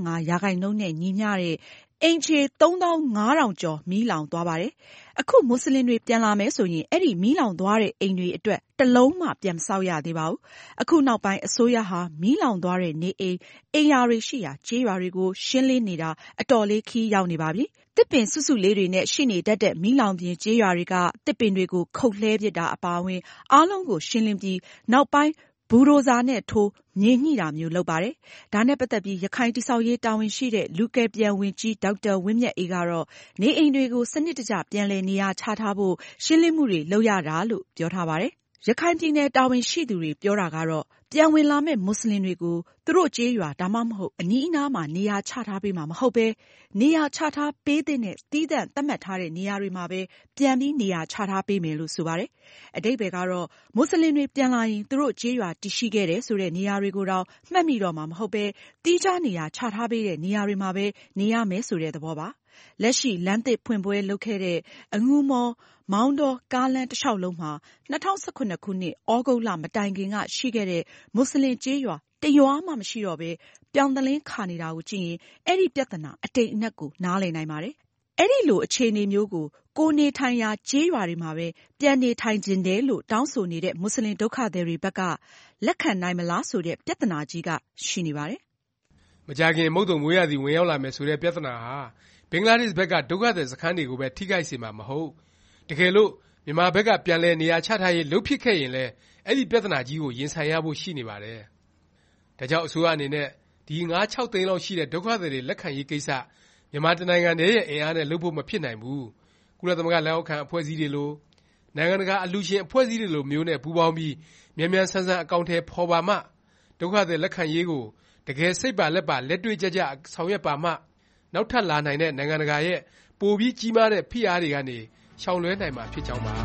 [SPEAKER 11] 45% နဲ့ညီမျှတဲ့အိမ်ခြေ 3500 ကျော်မီးလောင်သွားပါတယ်။အခုမွတ်စလင်တွေပြန်လာမယ်ဆိုရင်အဲ့ဒီမီးလောင်သွားတဲ့အိမ်တွေအတွက်တစ်လုံးမှပြန်မဆောက်ရသေးပါဘူး။အခုနောက်ပိုင်းအစိုးရဟာမီးလောင်သွားတဲ့နေအိမ်ယာတွေရှိရာကျေးရွာတွေကိုရှင်းလင်းနေတာအတော်လေးခီးရောက်နေပါပြီ။သစ်ပင်စုစုလေးတွေနဲ့ရှိနေတတ်တဲ့မီးလောင်ပြင်ကျေးရွာတွေကသစ်ပင်တွေကိုခုတ်လှဲပစ်တာအပါအဝင်အားလုံးကိုရှင်းလင်းပြီးနောက်ပိုင်းဘူဒိုဇာနဲ့ထိုးမြေညှိတာမျိုးလုပ်ပါတယ်။ဒါနဲ့ပတ်သက်ပြီးရခိုင်တည်ဆောက်ရေးတာဝန်ရှိတဲ့လူကယ်ပြန်ဝန်ကြီးဒေါက်တာဝင်းမြတ်အေးကတော့နေအိမ်တွေကိုစနစ်တကျပြန်လည်နေရာချထားဖို့ရှင်းလင်းမှုတွေလုပ်ရတာလို့ပြောထားပါတယ်။ရခိုင်ပြည်နယ်တာဝန်ရှိသူတွေပြောတာကတော့ပြန်ဝင်လာမဲ့မွတ်စလင်တွေကိုသူတို့ကျေးရွာဒါမှမဟုတ်အနီးအနားမှာနေရာချထားပေးမှာမဟုတ်ပဲနေရာချထားပေးတဲ့သီးသန့်သတ်မှတ်ထားတဲ့နေရာတွေမှာပဲပြန်ပြီးနေရာချထားပေးမယ်လို့ဆိုပါတယ်။အဓိပ္ပာယ်ကတော့မွတ်စလင်တွေပြန်လာရင်သူတို့ကျေးရွာတည်ရှိခဲ့တဲ့ဆိုတဲ့နေရာတွေကိုတော့မှတ်မိတော့မှာမဟုတ်ပဲတီးခြားနေရာချထားပေးတဲ့နေရာတွေမှာပဲနေရမယ်ဆိုတဲ့သဘောပါ။လက်ရှိလမ်းသစ်ဖွင့်ပွဲလုပ်ခဲ့တဲ့အငူမော်မောင်တောကားလမ်းတစ်လျှောက်လုံးမှာ2019 ခုနှစ်ဩဂုတ်လမတိုင်ခင်ကရှိခဲ့တဲ့မွတ်စလင်ကျေးရွာတရွာမှမရှိတော့ပဲပြောင်သလင်းခါနေတာကိုကြည့်ရင်အဲ့ဒီပြဿနာအတိတ်အနက်ကိုနားလည်နိုင်ပါတယ်။အဲ့ဒီလိုအခြေအနေမျိုးကိုနေထိုင်ရာကျေးရွာတွေမှာပဲပြန်နေထိုင်ခြင်းတယ်လို့တောင်းဆိုနေတဲ့မွတ်စလင်ဒုက္ခသည်တွေဘက်ကလက်ခံနိုင်မလားဆိုတဲ့ပြဿနာကြီးကရှိနေပါတယ်
[SPEAKER 10] ။မကြာခင်မုတ်တုံမိုးရသည်ဝင်ရောက်လာမယ်ဆိုတဲ့ပြဿနာဟာဘင်္ဂလားဒေ့ရှ်ဘက်ကဒုက္ခသည်စခန်းတွေကိုပဲထိခိုက်စေမှာမဟုတ်တကယ်လို့မြန်မာဘက်ကပြန်လည်နေရာချထားရေးလုပ်ဖြစ်ခဲ့ရင်လည်းအဲ့ဒီပြဿနာကြီးကိုရင်ဆိုင်ရဖို့ရှိနေပါတယ်။ဒါကြောင့်အစိုးရအနေနဲ့ဒီ 5-6 သိန်းလောက်ရှိတဲ့ဒုက္ခသည်တွေလက်ခံရေးကိစ္စမြန်မာတနိုင်ငံတည်းရဲ့အင်အားနဲ့လုပ်ဖို့မဖြစ်နိုင်ဘူး။ကုလသမဂ္ဂလက်အောက်ခံအဖွဲ့အစည်းတွေလိုနိုင်ငံတကာအလှူရှင်အဖွဲ့အစည်းတွေလိုမျိုးနဲ့ပူးပေါင်းပြီးမြန်မြန်ဆန်ဆန်အကောင်အထည်ဖော်ပါမှဒုက္ခသည်လက်ခံရေးကိုတကယ်စိတ်ပါလက်ပါလက်တွေ့ကျကျဆောင်ရွက်ပါမှနောက်ထပ်လာနိုင်တဲ့နိုင်ငံတကာရဲ့ပိုပြီးကြီးမားတဲ့ဖိအားတွေကနေရှောင်လွဲနိုင်မှာဖြစ်ကြောင်းပါ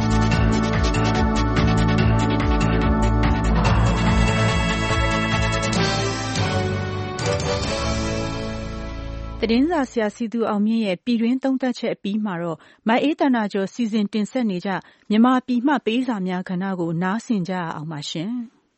[SPEAKER 2] သတင်းစာဆရာစီသူအောင်မြင့်ရဲ့ပြည်တွင်းသုံးသပ်ချက်အပြီးမှာတော့မအေးတနာကျော်စီစဉ်တင်ဆက်နေကြမြန်မာပြည်မှပေးစာများကဏ္ဍကိုနားဆင်ကြရအောင်ပါရှင်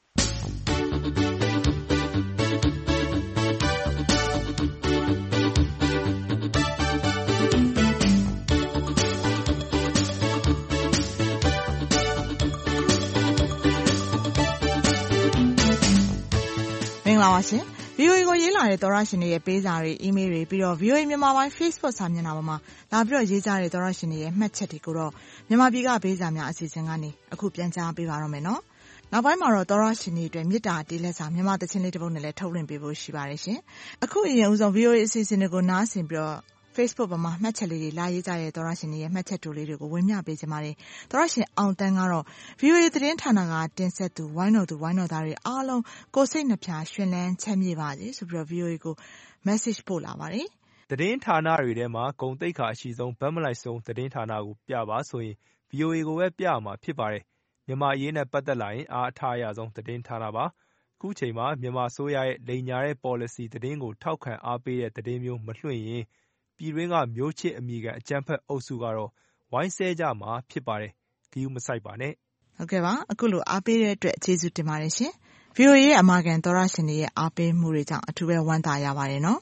[SPEAKER 6] မင်္ဂလာပါရှင် VOA ကိုရေးလာတဲ့သောရရှင်တွေရဲ့ပေးစာတွေ email တွေပြီးတော့ VOA မြန်မာပိုင်း Facebook စာမျက်နှာပေါ်မှာလာပြီးတော့ရေးကြတဲ့သောရရှင်တွေရဲ့မှတ်ချက်တွေကိုတော့မြန်မာပြည်ကပေးစာများအစီအစဉ်ကနေအခုပြန်ကြားပေးပါတော့မယ်နော်။နောက်ပိုင်းမှာတော့သောရရှင်တွေအတွက်မေတ္တာတေးလက်စာမြန်မာသချင်းလေးတစ်ပုဒ်နဲ့လည်းထုတ်လွှင့်ပေးဖို့ရှိပါတယ်ရှင်။အခုအရင်ဦးဆုံး VOA အစီအစဉ်တွေကိုနားဆင်ပြီးတော့Facebook ပေါ်မှာမှတ်ချက်လေးတွေလာရေးကြတဲ့သောရရှင်တွေရဲ့မှတ်ချက်တူလေးတွေကိုဝင်မျှပေးကြပါတယ်။သောရရှင်အောင်တန်းကတော့ VOA သတင်းဌာနကတင်ဆက်သူဝိုင်းတော်သူဝိုင်းတော်သားတွေအားလုံးကိုစိတ်နှပြရွှင်လန်းချမ်းမြေ့ပါစေဆိုပြီးတော့ VOA ကို message ပို့လာပါတယ်
[SPEAKER 12] ။သတင်းဌာနတွေထဲမှာဂုဏ်သိက္ခာအရှိဆုံးဗတ်မလိုက်ဆုံးသတင်းဌာနကိုပြပါဆိုရင် VOA ကိုပဲပြမှာဖြစ်ပါတယ်။မြန်မာအရေးနဲ့ပတ်သက်လာရင်အားအထားအရဆုံးသတင်းဌာနပါ။ခုချိန်မှာမြန်မာအစိုးရရဲ့လိမ်ညာတဲ့ policy သတင်းကိုထောက်ခံအားပေးတဲ့သတင်းမျိုးမလွှင့်ရင်ပြည်တွင်းကမျိုးချစ်အမိခံအကြမ်းဖက်အုပ်စုကတော့ဝိုင်းဆဲကြမှာဖြစ်ပါတယ်။ဂီယူမဆိုင်ပါနဲ့
[SPEAKER 6] ။ဟုတ်ကဲ့ပါအခုလိုအားပေးတဲ့အတွက်ကျေးဇူးတင်ပါတယ်ရှင်။ VOA ရဲ့အမာခံသောရရှင်တွေရဲ့အားပေးမှုတွေကြောင့်အထူးပဲဝမ်းသာရပါတယ်နော်။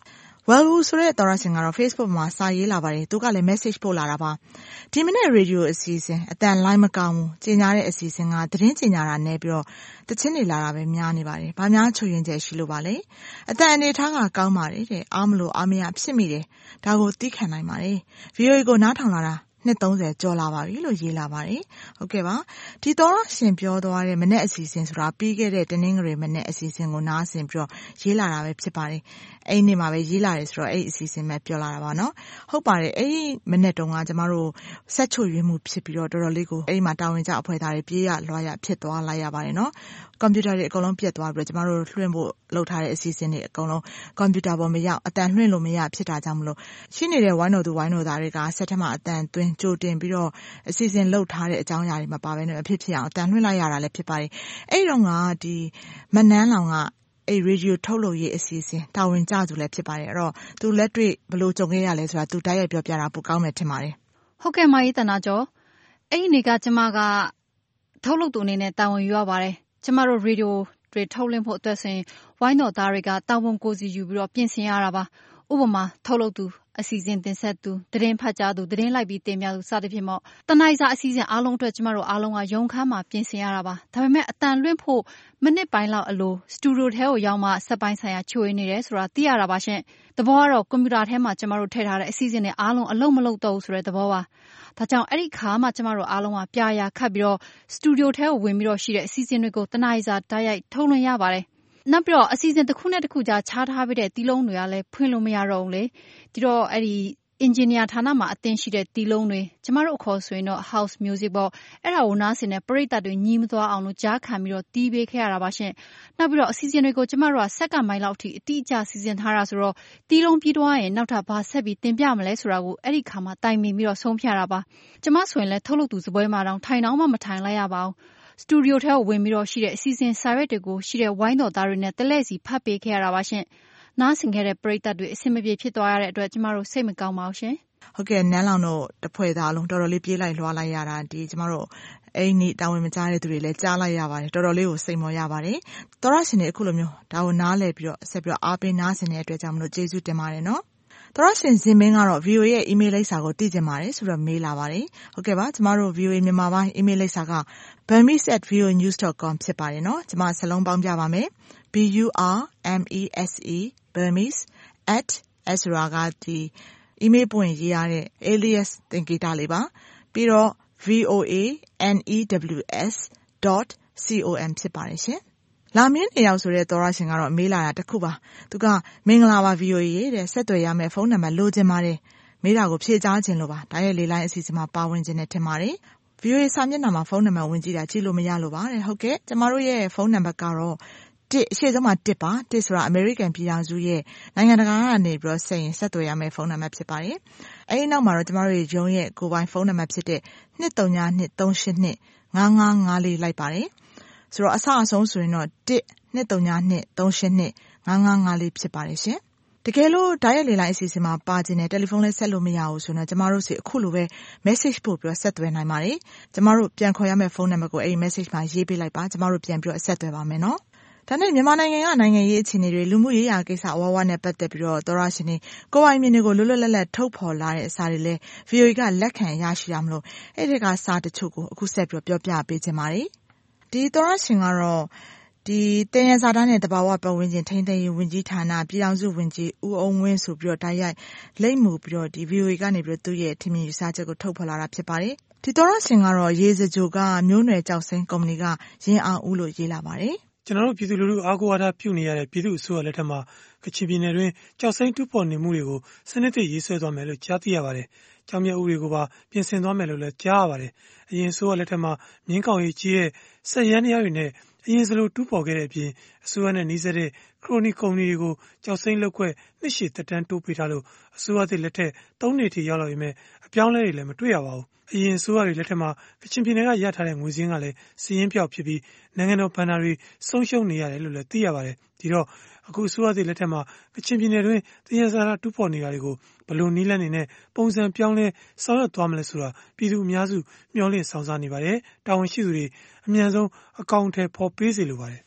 [SPEAKER 6] Well ဆိုတဲ့တော်ရရှင်ကတော့ Facebook မှာစာရေးလာပါတယ်သူကလည်း message ပို့လာတာပါဒီမနေ့ radio အစီအစဉ်အတန် line မကောင်းဘူးကြေညာတဲ့အစီအစဉ်ကသတင်းကြေညာတာနဲ့ပြီးတော့တချင်းနေလာတာပဲများနေပါတယ်ဘာများချွေရင်ကျရှိလို့ပါလဲအတန်အနေထားကကောင်းပါတယ်တဲ့အားမလို့အားမရဖြစ်မိတယ်ဒါကိုသိခံနိုင်ပါတယ် VOA ကိုနားထောင်လာတာနှစ်30ကျော်လာပါပြီလို့ရေးလာပါတယ်ဟုတ်ကဲ့ပါဒီတော်ရရှင်ပြောသွားတဲ့မနေ့အစီအစဉ်ဆိုတာပြီးခဲ့တဲ့တနင်္ဂနွေမနေ့အစီအစဉ်ကိုနားဆင်ပြီးတော့ရေးလာတာပဲဖြစ်ပါတယ်အဲ့ဒီမှာပဲရေးလာတယ်ဆိုတော့အဲ့ဒီအစီအစဉ်ပဲပြောလာတာပါနော်ဟုတ်ပါတယ်အဲ့ဒီမနေ့တုန်းကကျမတို့ဆက်ချွေရွေးမှုဖြစ်ပြီးတော့တော်တော်လေးကိုအဲ့ဒီမှာတာဝန်ကျအဖွဲ့သားတွေပြေးရလွှားရဖြစ်သွားလိုက်ရပါတယ်နော်ကွန်ပျူတာတွေအကုန်လုံးပြတ်သွားပြီးတော့ကျမတို့လွှင့်ဖို့လုပ်ထားတဲ့အစီအစဉ်တွေအကုန်လုံးကွန်ပျူတာပေါ်မရောက်အတန်လွှင့်လို့မရဖြစ်တာကြောင့်မလို့ရှိနေတဲ့ဝိုင်းတော်သူဝိုင်းတော်သားတွေကဆက်ထက်မှအတန်သွင်းကြိုတင်ပြီးတော့အစီအစဉ်လုပ်ထားတဲ့အကြောင်းအရာတွေမပါဘဲနဲ့အဖြစ်ဖြစ်အောင်အတန်လွှင့်လိုက်ရတာလည်းဖြစ်ပါတယ်အဲ့တော့ကဒီမနန်းလောင်ကအဲ့ radio ထုတ်လို့ရေးအစီအစဉ်တာဝန်ကျသူလည်းဖြစ်ပါတယ်အဲ့တော့သူလက်တွေ့ဘယ်လိုကြုံခဲ့ရလဲဆိုတာသူတိုက်ရိုက်ပြောပြတာပိုကောင်းမယ်ထင်ပါတယ်
[SPEAKER 13] ဟုတ်ကဲ့မကြီးတနာကျော်အဲ့ဒီနေ့ကကျမကထုတ်လုပ်သူအနေနဲ့တာဝန်ယူရပါတယ်ကျမတို့ radio တွေထုတ်လင်းဖို့အတွက်ဆိုရင်ဝိုင်းတော်သားတွေကတာဝန်ကိုစီယူပြီးတော့ပြင်ဆင်ရတာပါဥပမာထုတ်လုပ်သူအစီအစဉ်တင်ဆက်သူသတင်းဖတ်ကြားသူသတင်းလိုက်ပြီးတင်ပြသူစသဖြင့်ပေါ့တနိုင်စာအစီအစဉ်အားလုံးအတွက်ကျမတို့အားလုံးကရုံခန်းမှာပြင်ဆင်ရတာပါဒါပေမဲ့အတန်လွင့်ဖို့မိနစ်ပိုင်းလောက်အလိုစတူဒီယိုထဲကိုရောက်မှဆက်ပိုင်းဆိုင်ရာချိုးနေတယ်ဆိုတာသိရတာပါရှင်သဘောကတော့ကွန်ပျူတာထဲမှာကျမတို့ထည့်ထားတဲ့အစီအစဉ်တွေအားလုံးအလုံးမလုံးတော့ဘူးဆိုတဲ့သဘောပါဒါကြောင့်အဲ့ဒီခါမှကျမတို့အားလုံးကပြာခတ်ပြီးတော့စတူဒီယိုထဲကိုဝင်ပြီးတော့ရှိတဲ့အစီအစဉ်တွေကိုတနိုင်စာတိုက်ရိုက်ထုတ်လွှင့်ရပါတယ်နောက်ပြီးတော့အစီအစဉ်တစ်ခုနဲ့တစ်ခုကြားခြားထားပြီးတဲ့တီးလုံးတွေကလည်းဖွင့်လို့မရတော့ဘူးလေဒီတော့အဲ့ဒီအင်ဂျင်နီယာဌာနမှာအသင်ရှိတဲ့တီးလုံးတွေကျမတို့အခေါ်ဆိုရင်တော့ house music ပေါ့အဲ့ဒါကိုနားဆင်တဲ့ပရိသတ်တွေညီးမသွားအောင်လို့ကြားခံပြီးတော့တီးပေးခဲ့ရတာပါရှင်နောက်ပြီးတော့အစီအစဉ်တွေကိုကျမတို့ကစက္ကန့်ပိုင်းလောက်အထိအတိအကျစီစဉ်ထားတာဆိုတော့တီးလုံးပြီးသွားရင်နောက်ထပ်ဘာဆက်ပြီးတင်ပြမလဲဆိုတာကိုအဲ့ဒီခါမှတိုင်ပင်ပြီးတော့ဆုံးဖြတ်တာပါကျမဆိုရင်လည်းထုတ်လုပ်သူစပွဲမှာတောင်ထိုင်တော့မှမထိုင်လိုက်ရပါဘူးစတူဒီယိုထဲကိုဝင်ပြီးတော့ရှိတဲ့အစီအစဉ်စာရွက်တွေကိုရှိတဲ့ဝိုင်းတော်သားတွေနဲ့တလဲစီဖတ်ပေးခဲ့ရတာပါရှင်နားဆင်ခဲ့တဲ့ပရိသတ်တွေအဆင်မပြေဖြစ်သွားရတဲ့အတွက်ကျမတို့စိတ်မကောင်းပါဘူးရှင်
[SPEAKER 6] ဟုတ်ကဲ့နန်းလောင်တို့တဖွဲ့သားလုံးတော်တော်လေးပြေးလိုက်လွှားလိုက်ရတာဒီကျမတို့အဲ့ဒီတာဝန်မကြားတဲ့သူတွေလည်းကြားလိုက်ရပါတယ်တော်တော်လေးကိုစိတ်မောရပါတယ်တော်ရရှင်တွေအခုလိုမျိုးဒါကိုနားလည်ပြီးတော့ဆက်ပြီးတော့အားပေးနားဆင်တဲ့အတွက်ကြောင့်မလို့ကျေးဇူးတင်ပါတယ်နော်တော်ရရှင်ဇင်မင်းကတော့ VOA ရဲ့ email လိပ်စာကိုသိချင်ပါတယ်ဆိုတော့မေးလာပါတယ်ဟုတ်ကဲ့ပါကျမတို့ VOA မြန်မာပိုင်း email လိပ်စာက burmese@voanews.com ဖြစ်ပါတယ်နော်ကျမစလုံးပေါင်းပြပါမယ် BURMESE burmese @ SRAGA ဒီ email ပွင့်ရေးရတဲ့ alias သင်္ကေတလေးပါပြီးတော့ voanews.com ဖြစ်ပါတယ်ရှင်လာမင်းနေရောက်ဆိုတဲ့သောရရှင်ကတော့မေးလာတာတစ်ခုပါသူကမင်္ဂလာပါ VOA ရဲ့တဲ့ဆက်သွယ်ရမယ့်ဖုန်းနံပါတ်လိုချင်ပါတယ်မေးတာကိုဖြေကြားခြင်းလို့ပါဒါရဲ့လေးလိုင်းအစီအစဉ်မှာပါဝင်ခြင်းနဲ့ထင်ပါတယ် VOA စာမျက်နှာမှာဖုန်းနံပါတ်ဝင်ကြည့်တာကြည့်လို့မရလို့ပါတဲ့ဟုတ်ကဲ့ကျမတို့ရဲ့ဖုန်းနံပါတ်ကတော့1အရှိဆုံးမှာ1ပါ1ဆိုတာ American ပြည်ထောင်စုရဲ့နိုင်ငံတကာကနေပြီးတော့ဆက်ရင်ဆက်သွယ်ရမယ့်ဖုန်းနံပါတ်ဖြစ်ပါတယ်အဲဒီနောက်မှာတော့ကျမတို့ရဲ့ရုံးရဲ့ကိုယ်ပိုင်ဖုန်းနံပါတ်ဖြစ်တဲ့232382 5554လိုက်ပါတယ်ဆိုတော့အစအဆုံးဆိုရင်တော့1232382 5554ဖြစ်ပါတယ်ရှင်တကယ်လို့ဓာတ်ရိုက်လေလိုင်းအစီအစဉ်မှာပါခြင်းနဲ့တယ်လီဖုန်းလဲဆက်လို့မရဘူးဆိုတော့ကျမတို့စီအခုလိုပဲ message ပို့ပြီးတော့ဆက်သွယ်နိုင်ပါတယ်ကျမတို့ပြန်ခေါ်ရမယ့်ဖုန်းနံပါတ်ကိုအဲဒီ message မှာရေးပေးလိုက်ပါကျမတို့ပြန်ပြီးတော့ဆက်သွယ်ပါမယ်နော်ဒါနဲ့မြန်မာနိုင်ငံကနိုင်ငံရေးအခြေအနေတွေလူမှုရေးရာကိစ္စအဝဝနဲ့ပတ်သက်ပြီးတော့သောရရှင်တွေကိုပိုင်မြင်တွေကိုလွတ်လွတ်လပ်လပ်ထုတ်ဖော်လာတဲ့အစာတွေလည်း VOA ကလက်ခံရရှိရမလို့အဲ့ဒီကစာတချို့ကိုအခုဆက်ပြီးပြောပြပေးခြင်းပါတယ်ဒီသောရရှင်ကတော့ဒီတင်ရစာတန်းနဲ့တဘာဝပတ်ဝန်းကျင်ထိန်းသိမ်းရေးဝန်ကြီးဌာနပြည်ထောင်စုဝန်ကြီးဦးအောင်ဝင်းဆိုပြီးတော့တိုက်ရိုက်လိမ့်မှုပြီးတော့ဒီ VOA ကနေပြီးတော့သူ့ရဲ့ထင်မြင်ယူဆချက်ကိုထုတ်ဖော်လာတာဖြစ်ပါတယ်ဒီသောရရှင်ကတော့ရေစကြိုကမျိုးနွယ်ကြောက်စိမ်းကုမ္ပဏီကရင်းအောင်ဦးလို့ရေးလာပါတယ်
[SPEAKER 14] ကျွန်တော်တို့ပြည်သူလူထုအားကိုးအားထားပြုနေရတဲ့ပြည်သူ့အစိုးရလက်ထက်မှာကချင်ပြည်နယ်တွင်ကြောက်စိမ်းတူးဖော်နေမှုတွေကိုစနစ်တကျရေးဆွဲသွားမယ်လို့ကြားသိရပါတယ်။ကြောင်မြတ်ဥတွေကိုပါပြင်ဆင်သွားမယ်လို့လည်းကြားရပါတယ်။အရင်အစိုးရလက်ထက်မှာမြင်းကောင်ရီကြီးရဲ့စက်ရန်တရားတွေနဲ့အရင်စလိုတူးဖော်ခဲ့တဲ့အပြင်အစိုးရနဲ့နှီးစပ်တဲ့ခရိုနီကုမ္ပဏီတွေကိုကြောက်စိမ်းလုပ်ခွက်နှစ်ရှည်သက်တမ်းတိုးပေးထားလို့အစိုးရသစ်လက်ထက်3နှစ်ထိရောက်လာပြီမဲ့အပြောင်းလဲတွေလည်းမတွေ့ရပါဘူး။အရင်အစိုးရတွေလက်ထက်မှာကချင်ပြည်နယ်ကရထားတဲ့ငွေစင်းကလည်းစီးရင်ပြောက်ဖြစ်ပြီးနိုင်ငံတော်ဘဏ္ဍာတွေဆုံးရှုံးနေရတယ်လို့လည်းသိရပါတယ်။ဒီတော့အခုအစိုးရသစ်လက်ထက်မှာကချင်ပြည်နယ်တွင်တရားစာတူးဖော်နေတာတွေကိုဘလို့နီးလန်းနေနဲ့ပုံစံပြောင်းလဲဆောင်ရွက်သွားမလဲဆိုတာပြည်သူအများစုမျှော်လင့်ဆောင်စားနေပါတယ်။တာဝန်ရှိသူတွေအမြန်ဆုံးအကောင့်ထဲပေါ်ပေးစေလိုပါတယ်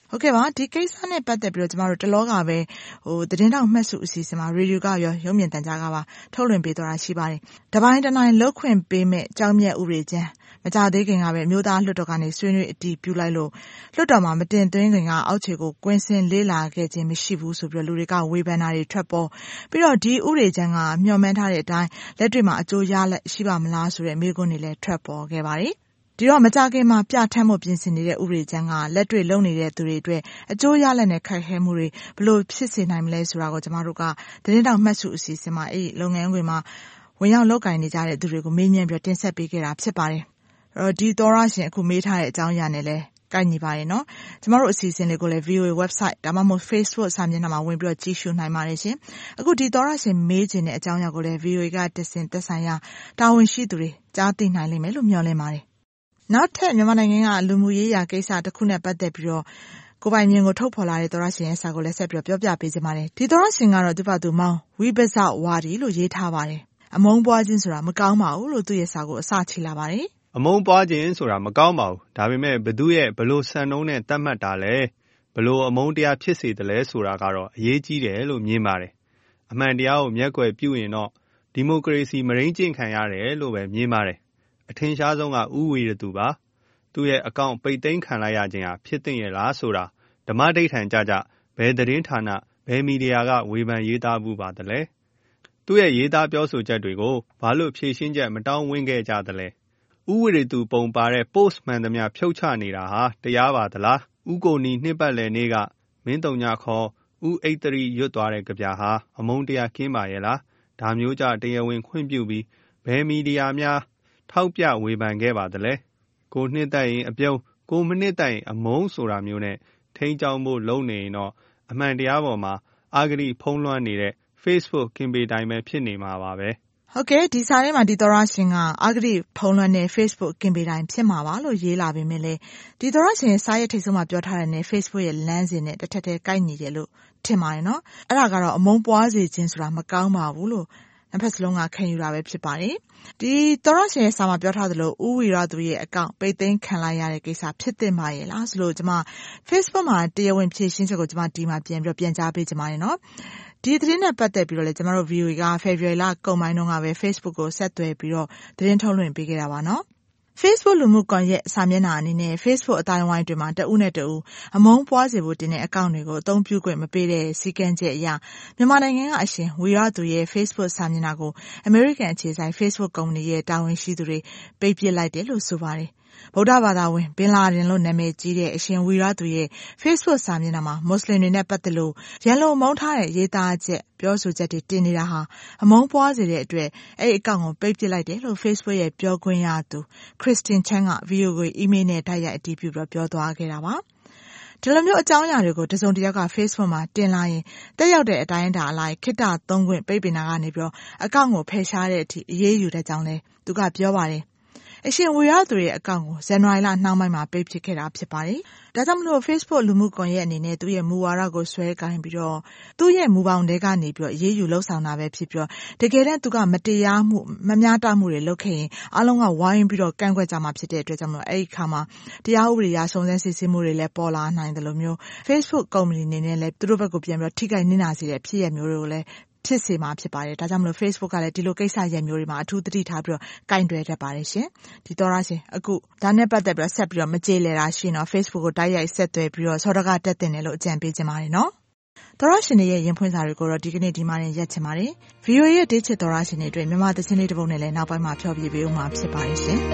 [SPEAKER 6] ဟုတ်ကဲ့ပါဒီကိစ္စနဲ့ပတ်သက်ပြီးတော့ကျမတို့တလောကပဲသတင်းတောက်မှတ်စုအစီအစဉ်မှာရေဒီယိုကရောရုပ်မြင်သံကြားကပါထုတ်လွှင့်ပေးသွားတာရှိပါတယ်။တပိုင်းတစ်နိုင်လောက်ခွင့်ပေးမဲ့ကြောင်းမြတ်ဥပဒေကျမ်းမကြသေးခင်ကပဲမြို့သားလွှတ်တော်ကနေဆွေးနွေးအတည်ပြုလိုက်လို့လွှတ်တော်မှာမတင်သွင်းခင်ကအောက်ခြေကိုကွင်းဆင်းလေးလာခဲ့ခြင်းမရှိဘူးဆိုပြီးလူတွေကဝေဖန်တာတွေထွက်ပေါ်ပြီးတော့ဒီဥပဒေကျမ်းကမျှော်မှန်းထားတဲ့အတိုင်းလက်တွေ့မှာအကျိုးရလဒ်ရှိပါမလားဆိုတဲ့မေးခွန်းတွေလည်းထွက်ပေါ်ခဲ့ပါတယ်။ဒီတော့မကြခင်မှာပြဋ္ဌာန်းမှုပြင်ဆင်နေတဲ့ဥပဒေကျမ်းကလက်တွေ့လုပ်နေတဲ့သူတွေအတွက်အကျိုးရလဒ်နဲ့ခိုက်ခဲမှုတွေဘယ်လိုဖြစ်စေနိုင်မလဲဆိုတာကိုကျမတို့ကသတင်းတောက်မှတ်စုအစီအစဉ်မှာအဲ့ဒီလုပ်ငန်းခွင်မှာဝင်ရောက်လုပ်ကိုင်နေကြတဲ့သူတွေကိုမေးမြန်းပြီးတင်ဆက်ပေးခဲ့တာဖြစ်ပါတယ်။ဒီသောရရှင်အခုမေးထားတဲ့အကြောင်းအရာနဲ့လည်းကိုက်ညီပါတယ်နော်။ကျမတို့အစီအစဉ်လေးကိုလည်း VOA website ဒါမှမဟုတ် Facebook စာမျက်နှာမှာဝင်ပြီးတော့ကြည့်ရှုနိုင်ပါတယ်ရှင်။အခုဒီသောရရှင်မေးခြင်းတဲ့အကြောင်းအရာကိုလည်း VOA ကတက်ဆင်သက်ဆိုင်ရာတာဝန်ရှိသူတွေကြားသိနိုင်လိမ့်မယ်လို့မျှော်လင့်ပါတယ်။နောက်ထပ်မြန်မာနိုင်ငံကလူမှုရေးရာကိစ္စတစ်ခုနဲ့ပတ်သက်ပြီးတော့ကိုပိုင်မြင်ကိုထုတ်ဖော်လာတဲ့သောရရှင်ရဲ့စာကိုလည်းဆက်ပြီးပြောပြပေးခြင်းပါတယ်။ဒီသောရရှင်ကတော့သူ့ဘာသူမောင်းဝိပဇဝါဒီလို့ရေးထားပါတယ်။အမုန်းပွားခြင်းဆိုတာမကောင်းပါဘူးလို့သူ့ရဲ့စာကိုအစချီလာပါတယ်
[SPEAKER 15] ။အမုန်းပွားခြင်းဆိုတာမကောင်းပါဘူး။ဒါပေမဲ့ဘသူရဲ့ဘလို့စံနှုန်းနဲ့သတ်မှတ်တာလဲဘလို့အမုန်းတရားဖြစ်စေတယ်လဲဆိုတာကတော့အရေးကြီးတယ်လို့မြင်ပါတယ်။အမှန်တရားကိုမျက်ကွယ်ပြုရင်တော့ဒီမိုကရေစီမရင်းကျင့်ခံရတယ်လို့ပဲမြင်ပါတယ်။အထင်ရှားဆုံးကဥဝီရသူပါ။သူ့ရဲ့အကောင့်ပိတ်သိမ်းခံလိုက်ရခြင်းဟာဖြစ်သိရဲ့လားဆိုတာဓမ္မဒိဋ္ဌံကြဘယ်သတင်းဌာနဘယ်မီဒီယာကဝေဖန်ရေးသားမှုပါသလဲ။သူ့ရဲ့ရေးသားပြောဆိုချက်တွေကိုဘာလို့ဖြေရှင်းချက်မတောင်းဝင်ခဲ့ကြသလဲ။ဥဝီရသူပုံပါတဲ့ post မှန်သမျှဖြုတ်ချနေတာဟာတရားပါသလား။ဥကိုနီနှစ်ပတ်လည်နေ့ကမင်းတုံညာခေါ်ဥအိတ်တရီရွတ်သွားတဲ့ကြပြဟာအမုန်းတရားကင်းပါရဲ့လား။ဒါမျိုးကြတရားဝင်ခွင့်ပြုပြီးဘယ်မီဒီယာများထောက်ပြဝေဖန်ခဲ့ပါသလဲ။ကိုနှစ်သက်ရင်အပြုံးကိုမနှစ်သက်ရင်အမုန်းဆိုတာမျိုးနဲ့ထိန်းချောင်းဖို့လုပ်နေရင်တော့အမှန်တရားပေါ်မှာအာဂရိဖုံးလွှမ်းနေတဲ့ Facebook ကင်ပေတိုင်းပဲဖြစ်နေမှာပါပဲ
[SPEAKER 6] ။ဟုတ်ကဲ့ဒီစာထဲမှာဒီသောရရှင်ကအာဂရိဖုံးလွှမ်းတဲ့ Facebook ကင်ပေတိုင်းဖြစ်မှာပါလို့ရေးလာပေမဲ့လေဒီသောရရှင်စာရဲ့ထိပ်ဆုံးမှာပြောထားတဲ့နဲ့ Facebook ရဲ့လမ်းစဉ်နဲ့တစ်ထက်တည်းကိုက်ညီတယ်လို့ထင်ပါတယ်နော်။အဲ့ဒါကတော့အမုန်းပွားစေခြင်းဆိုတာမကောင်းပါဘူးလို့နှစ်ဖက်စလုံးကခံယူတာပဲဖြစ်ပါတယ်။ဒီသောရရှင်ရဲ့စာမှာပြောထားသလိုဥဝီရသူရဲ့အကောင့်ပိတ်သိမ်းခံလိုက်ရတဲ့ကိစ္စဖြစ်သင့်ပါရဲ့လားဆိုလို့ကျွန်မ Facebook မှာတရားဝင်ဖြည့်ရှင်းချက်ကိုကျွန်မဒီမှာပြန်ကြားပေးကြပါမယ်နော်။ဒီသတင်းနဲ့ပတ်သက်ပြီးတော့လေကျွန်တော်တို့ VOA က February လကုန်ပိုင်းတုန်းကပဲ Facebook ကိုဆက်သွယ်ပြီးတော့သတင်းထုတ်လွှင့်ပေးခဲ့တာပါနော်။ Facebook လူမှုကွန်ရက်စာမျက်နှာအနေနဲ့ Facebook အတိုင်းဝိုင်းတွေမှာတဦးနဲ့တဦးအမုန်းပွားစေဖို့တင်တဲ့အကောင့်တွေကိုအသုံးပြုခွင့်မပေးတဲ့စည်းကမ်းချက်အရမြန်မာနိုင်ငံကအရှင်ဝီရသူရဲ့ Facebook စာမျက်နှာကို American အခြေစိုက် Facebook ကုမ္ပဏီရဲ့တာဝန်ရှိသူတွေပိတ်ပစ်လိုက်တယ်လို့ဆိုပါတယ်။ဗုဒ္ဓဘာသာဝင်ဘင်လာဒင်လို့နာမည်ကြီးတဲ့အရှင်ဝီရသူရဲ့ Facebook စာမျက်နှာမှာမွတ်စလင်တွေနဲ့ပတ်သက်လို့ရန်လိုမုန်းထားတဲ့ရေးသားချက်ပြောဆိုချက်တွေတင်နေတာဟာအမုန်းပွားစေတဲ့အတွက်အဲ့ဒီအကောင့်ကိုပိတ်ပစ်လိုက်တယ်လို့ Facebook ရဲ့ပြောခွင့်ရသူ Christine Chang က VOA ကိုအီးမေးလ်နဲ့တိုက်ရိုက်အတည်ပြုပြောသွားခဲ့တာပါ။ဒီလိုမျိုးအကြောင်းအရာတွေကိုတစုံတစ်ယောက်က Facebook မှာတင်လာရင်တက်ရောက်တဲ့အတိုင်းအတာအလိုက်ခေတ္တသုံးခွင့်ပိတ်ပင်တာကနေပြီးတော့အကောင့်ကိုဖယ်ရှားတဲ့အထိအရေးယူတဲ့ကြောင်းလဲသူကပြောပါတယ်။အရှင်ဝီရသူရဲ့အကောင့်ကိုဇန်နဝါရီလနှောင်းပိုင်းမှာပိတ်ပစ်ခဲ့တာဖြစ်ပါတယ်။ဒါကြောင့်မလို့ Facebook လူမှုကွန်ရက်အနေနဲ့သူ့ရဲ့မူဝါဒကိုဆွဲကိုင်ပြီးတော့သူ့ရဲ့မူပေါင်းတွေကနေပြီးတော့အရေးယူလှုပ်ဆောင်တာပဲဖြစ်ပြီးတော့တကယ်တမ်းသူကမတရားမှုမမျှတမှုတွေလုပ်ခဲ့ရင်အားလုံးကဝိုင်းပြီးတော့ကန့်ကွက်ကြမှာဖြစ်တဲ့အတွက်ကြောင့်မလို့အဲ့ဒီခါမှာတရားဥပဒေအရစုံစမ်းစစ်ဆေးမှုတွေလည်းပေါ်လာနိုင်တယ်လို့မျိုး Facebook ကုမ္ပဏီအနေနဲ့လည်းသူတို့ဘက်ကိုပြန်ပြီးတော့ထိခိုက်နစ်နာစေတဲ့ဖြစ်ရမျိုးတွေကိုလည်းဖြစ်စေမှာဖြစ်ပါတယ်။ဒါကြောင့်မလို့ Facebook ကလည်းဒီလိုကိစ္စရပ်မျိုးတွေမှာအထူးသတိထားပြီးတော့ကင်တွယ်တတ်ပါတယ်ရှင်။ဒီသောရရှင်အခုဒါနဲ့ပတ်သက်ပြီးတော့ဆက်ပြီးတော့မကြေလည်တာရှိရင်တော့ Facebook ကိုတိုက်ရိုက်ဆက်သွယ်ပြီးတော့စောဒကတက်တင်တယ်လို့အကြံပေးချင်ပါတယ်နော်။သောရရှင်တွေရဲ့ရင်ဖွင့်စာတွေကိုတော့ဒီကနေ့ဒီမှာနဲ့ရက်ချင်ပါတယ်။ VOA ရဲ့ဒေးချစ်သောရရှင်တွေအတွက်မြန်မာသချင်းလေးတစ်ပုဒ်နဲ့လည်းနောက်ပိုင်းမှာဖျော်ဖြေပေးဦးမှာဖြစ်ပါတယ်ရှင်။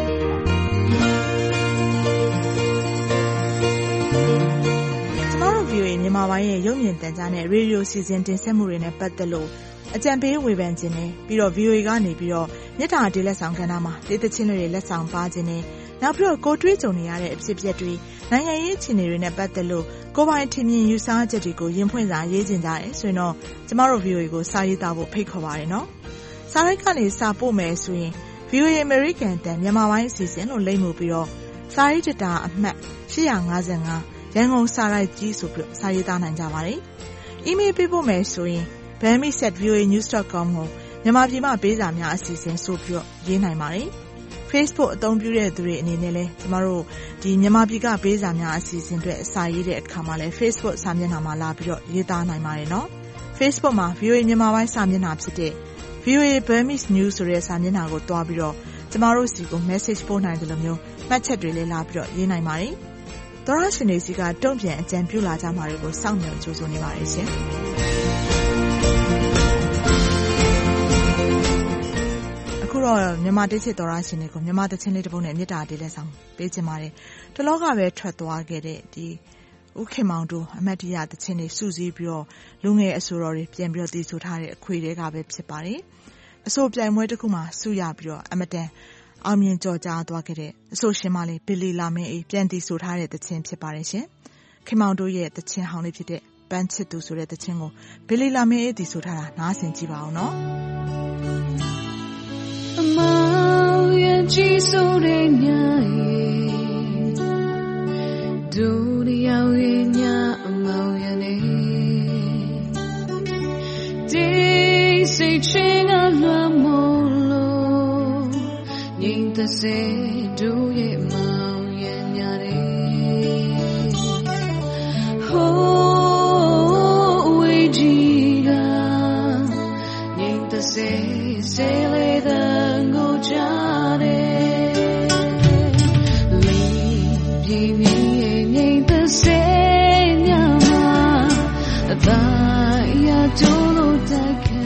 [SPEAKER 6] VOA မြန်မာပိုင်းရဲ့ရုပ်မြင်သံကြားနဲ့ရေဒီယိုစီစဉ်တင်ဆက်မှုတွေနဲ့ပတ်သက်လို့အကြံပေးဝေဖန်ခြင်းနဲ့ပြီးတော့ VOA ကနေပြီးတော့မြစ်တာဒေးလက်ဆောင်ကဏ္ဍမှာဒေသချင်းတွေလက်ဆောင်ပါခြင်းနဲ့နောက်ပြီးတော့ကိုတွေးကြုံနေရတဲ့အဖြစ်အပျက်တွေနိုင်ငံရေးအခြေအနေတွေနဲ့ပတ်သက်လို့ကိုယ်ပိုင်ထင်မြင်ယူဆချက်တွေကိုရင်ဖွင့်စာရေးခြင်းကြတယ်ဆိုရင်တော့ကျမတို့ VOA ကိုစာရေးသားဖို့ဖိတ်ခေါ်ပါတယ်နော်။စာရိုက်ကနေစာပို့မယ်ဆိုရင် VOA American တန်မြန်မာပိုင်းအစီအစဉ်လို့လိမ့်မှုပြီးတော့စာရေးတတာအမှတ်855ရန်ကုန်စာရိုက်ကြီးဆိုပြီးစာရေးသားနိုင်ကြပါတယ်။ email ပေးဖို့မယ်ဆိုရင် bami@voanews.com ကိုမြန်မာပြည်မှာပေးစာများအစီအစဉ်ဆိုပြီးရေးနိုင်ပါတယ်။ Facebook အသုံးပြုတဲ့သူတွေအနေနဲ့လည်းကျမတို့ဒီမြန်မာပြည်ကပေးစာများအစီအစဉ်တွေစာရေးတဲ့အခါမှာလည်း Facebook စာမျက်နှာမှာလာပြီးတော့ရေးသားနိုင်ပါတယ်နော် Facebook မှာ VOA မြန်မာပိုင်းစာမျက်နှာဖြစ်တဲ့ VOA Burmese News ဆိုတဲ့စာမျက်နှာကိုတွားပြီးတော့ကျမတို့စီကို message ပို့နိုင်တယ်လို့မျိုးမှတ်ချက်တွေလည်းလာပြီးတော့ရေးနိုင်ပါတယ်သောရရှင်တွေစီကတုံ့ပြန်အကြံပြုလာကြမှာတွေကိုစောင့်မျှော်ကြိုးစားနေပါတယ်ရှင်အခုတော့မြန်မာတိချစ်သောရရှင်တွေကိုမြန်မာတချင်းလေးတစ်ပုဒ်နဲ့မြစ်တာတေးလက်ဆောင်ပေးခြင်းပါတယ်တလောကပဲထွက်သွားခဲ့တဲ့ဒီဥခင်မောင်တို့အမတ်တရတချင်းတွေစုစည်းပြီးတော့လူငယ်အဆိုတော်တွေပြန်ပြီးတော့တည်ဆိုထားတဲ့အခွေတွေကပဲဖြစ်ပါတယ်အဆိုပြိုင်ပွဲတစ်ခုမှာစုရပြီးတော့အမတန်အောင်မြင်ကြော်ကြားသွားခဲ့တဲ့အဆိုရှင်မလေးဘီလီလာမင်းအေးပြန်တည်ဆိုထားတဲ့တချင်းဖြစ်ပါတယ်ရှင်ခင်မောင်တို့ရဲ့တချင်းဟောင်းလေးဖြစ်တဲ့ပန်းချစ်သူဆိုတဲ့တချင်းကိုဘီလီလာမင်းအေးတည်ဆိုထားတာနားဆင်ကြည့်ပါအောင်နော်အမောင်ရဲ့ကြီးစိုးတဲ့ညရဲ့ဒူရရောက်ရဲ့ညအမောင်ရဲ့နေဒီစိတ်ချင်းကလွမ်းမို့လို့ငြိမ်သက်စေဒူရဲ့မောင်ရဲ့ညတဲ့ဟိုးဝေးကြီးကငြိမ်သက်စေစေလေးတဲ့ငိုကြတဲ့လီပြေးမြေငြိမ်သက်စေညမှာအသာရတို့လို့တိုက်ခ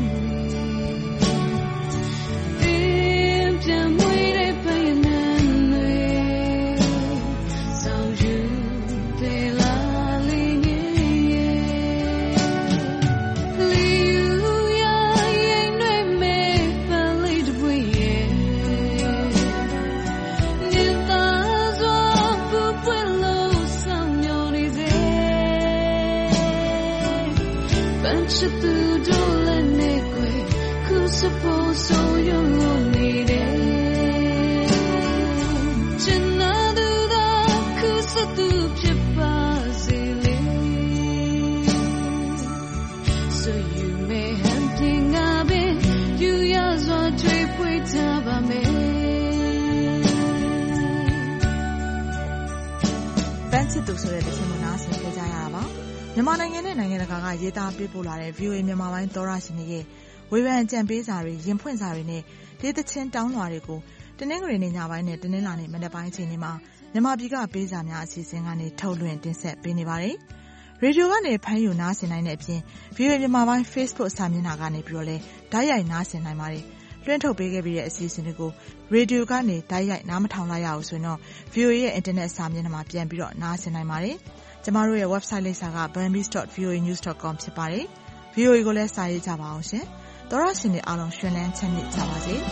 [SPEAKER 6] မြန်မာနိုင်ငံနဲ့နိုင်ငံတကာကရေးသားပေးပို့လာတဲ့ VOA မြန်မာပိုင်းသောရရှင်တွေရဲ့ဝေဖန်ကြံပေးစာတွေရင်ဖွင့်စာတွေနဲ့ဒေသချင်းတောင်းလွှာတွေကိုတနင်္ဂနွေနေ့ညပိုင်းနဲ့တနင်္လာနေ့မနက်ပိုင်းအချိန်တွေမှာမြန်မာပြည်ကပေးစာများအစီအစဉ်ကနေထုတ်လွှင့်တင်ဆက်ပေးနေပါတယ်။ရေဒီယိုကနေဖမ်းယူနားဆင်နိုင်တဲ့အပြင် VOA မြန်မာပိုင်း Facebook စာမျက်နှာကနေပြီးတော့လည်းဓာတ်ရိုက်နားဆင်နိုင်ပါတယ်။လွှင့်ထုတ်ပေးခဲ့ပြီးတဲ့အစီအစဉ်တွေကိုရေဒီယိုကနေဓာတ်ရိုက်နားမထောင်လိုက်ရအောင်ဆိုရင်တော့ VOA ရဲ့ internet စာမျက်နှာမှာပြန်ပြီးတော့နားဆင်နိုင်ပါတယ်။ကျမတို့ရဲ့ website လိပ်စာက burmese.voanews.com ဖြစ်ပါတယ်။ VOA ကိုလည်းစာရေးကြပါအောင်ရှင်။သောရရှင်တွေအားလုံးရှင်လန်းချမ်းမြေ့ကြပါစေ။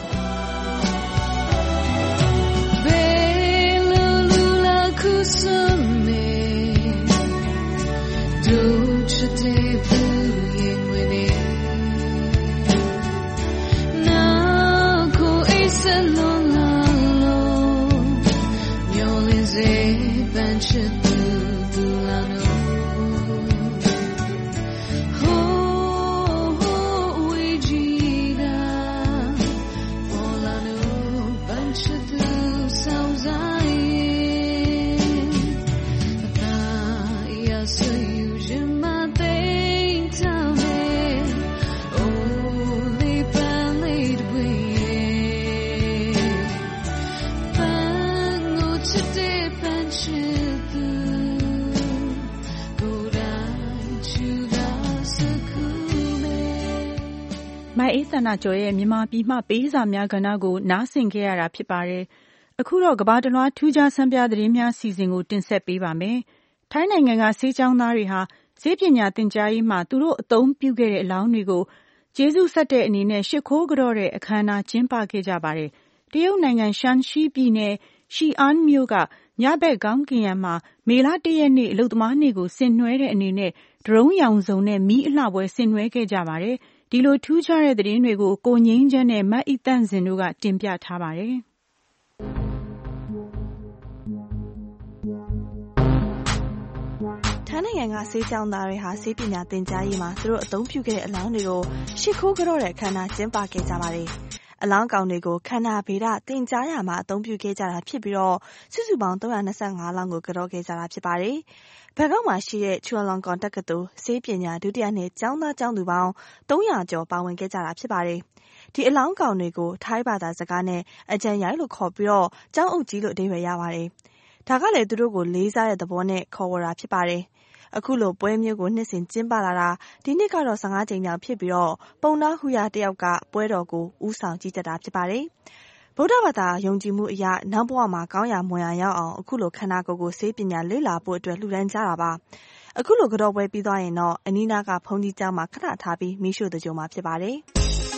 [SPEAKER 6] ဘယ်လိုလူလာခုစမေဒူချတဲ့ဘူးရင်ဝင်နေနာကိုအိစလုံးလာလို့မျောလင်းစေပန်းချစ်
[SPEAKER 2] အေးသန္တာကျော်ရဲ့မြန်မာပြည်မှပေးစာများကဏ္ဍကိုနားဆင်ခဲ့ရတာဖြစ်ပါတယ်။အခုတော့ကမ္ဘာတလွှားထူးခြားဆန်းပြသတင်းများစီစဉ်ကိုတင်ဆက်ပေးပါမယ်။ထိုင်းနိုင်ငံကဆေးကျောင်းသားတွေဟာဆေးပညာသင်ကြားရေးမှာသူတို့အသုံးပြုခဲ့တဲ့အလောင်းတွေကိုကျေးဇူးဆက်တဲ့အနေနဲ့ရှစ်ခိုးကြော့တဲ့အခမ်းအနားကျင်းပခဲ့ကြပါတယ်။တရုတ်နိုင်ငံရှန်ရှီပြည်နယ်ရှီအန်မြို့ကညဘက်ကောင်းကင်ယံမှာမေလ 1 ရက်နေ့အလုပ်သမားနေ့ကိုဆင်နွှဲတဲ့အနေနဲ့ဒရုန်းရောင်စုံနဲ့မီးအလှပွဲဆင်နွှဲခဲ့ကြပါတယ်။ဒီလိုထူးခြားတဲ့သတင်းတွေကိုကိုငိမ့်ချမ်းနဲ့မတ်ဤတန့်စင်တို့ကတင်ပြထားပါတယ်။ထိုင်းနိုင်ငံကဆေးကျောင်းသားတွေဟာဆေးပညာသင်ကြားရေးမှာသူတို့အသုံးပြုခဲ့တဲ့အလောင်းတွေကိုရှစ်ခိုးကြော့တဲ့အခမ်းအနားကျင်းပခဲ့ကြပါတယ်။
[SPEAKER 16] အလောင်းကောင်တွေကိုခန္ဓာဗေဒတင်ကြားရာမှာအသုံးပြုခဲ့ကြတာဖြစ်ပြီးတော့စုစုပေါင်း325လောင်းကိုကတော့ခဲ့ကြတာဖြစ်ပါတယ်။ဘန်ကောက်မှာရှိတဲ့ချူအလွန်ကွန်တက္ကသိုလ်ဆေးပညာဒုတိယနှစ်ကျောင်းသားကျောင်းသူပေါင်း300ကျော်ပါဝင်ခဲ့ကြတာဖြစ်ပါတယ်။ဒီအလောင်းကောင်တွေကိုထိုင်းဘာသာစကားနဲ့အကြံရိုက်လို့ခေါ်ပြီးတော့ကျောင်းအုပ်ကြီးလို့အဓိပ္ပာယ်ရပါတယ်။ဒါကလည်းသူတို့ကိုလေးစားတဲ့သဘောနဲ့ခေါ်ဝေါ်တာဖြစ်ပါတယ်။အခုလိုပွဲမျိုးကိုနှစ်စဉ်ကျင်းပလာတာဒီနှစ်ကတော့15ကြိမ်မြောက်ဖြစ်ပြီးတော့ပုံနာဟူယာတယောက်ကပွဲတော်ကိုဦးဆောင်ကြီးကြပ်တာဖြစ်ပါတယ်။ဗုဒ္ဓဘာသာယုံကြည်မှုအရနောက်ဘဝမှာကောင်းရာမွန်ရာရောက်အောင်အခုလိုခန္ဓာကိုယ်ကိုဆေးပညာလေ့လာဖို့အတွက်လှူဒန်းကြတာပါ။အခုလိုကတော့ပွဲပြီးသွားရင်တော့အနီးနားကဘုန်းကြီးကျောင်းမှာခဏထားပြီးမိရှို့တကြုံမှာဖြစ်ပါတယ်။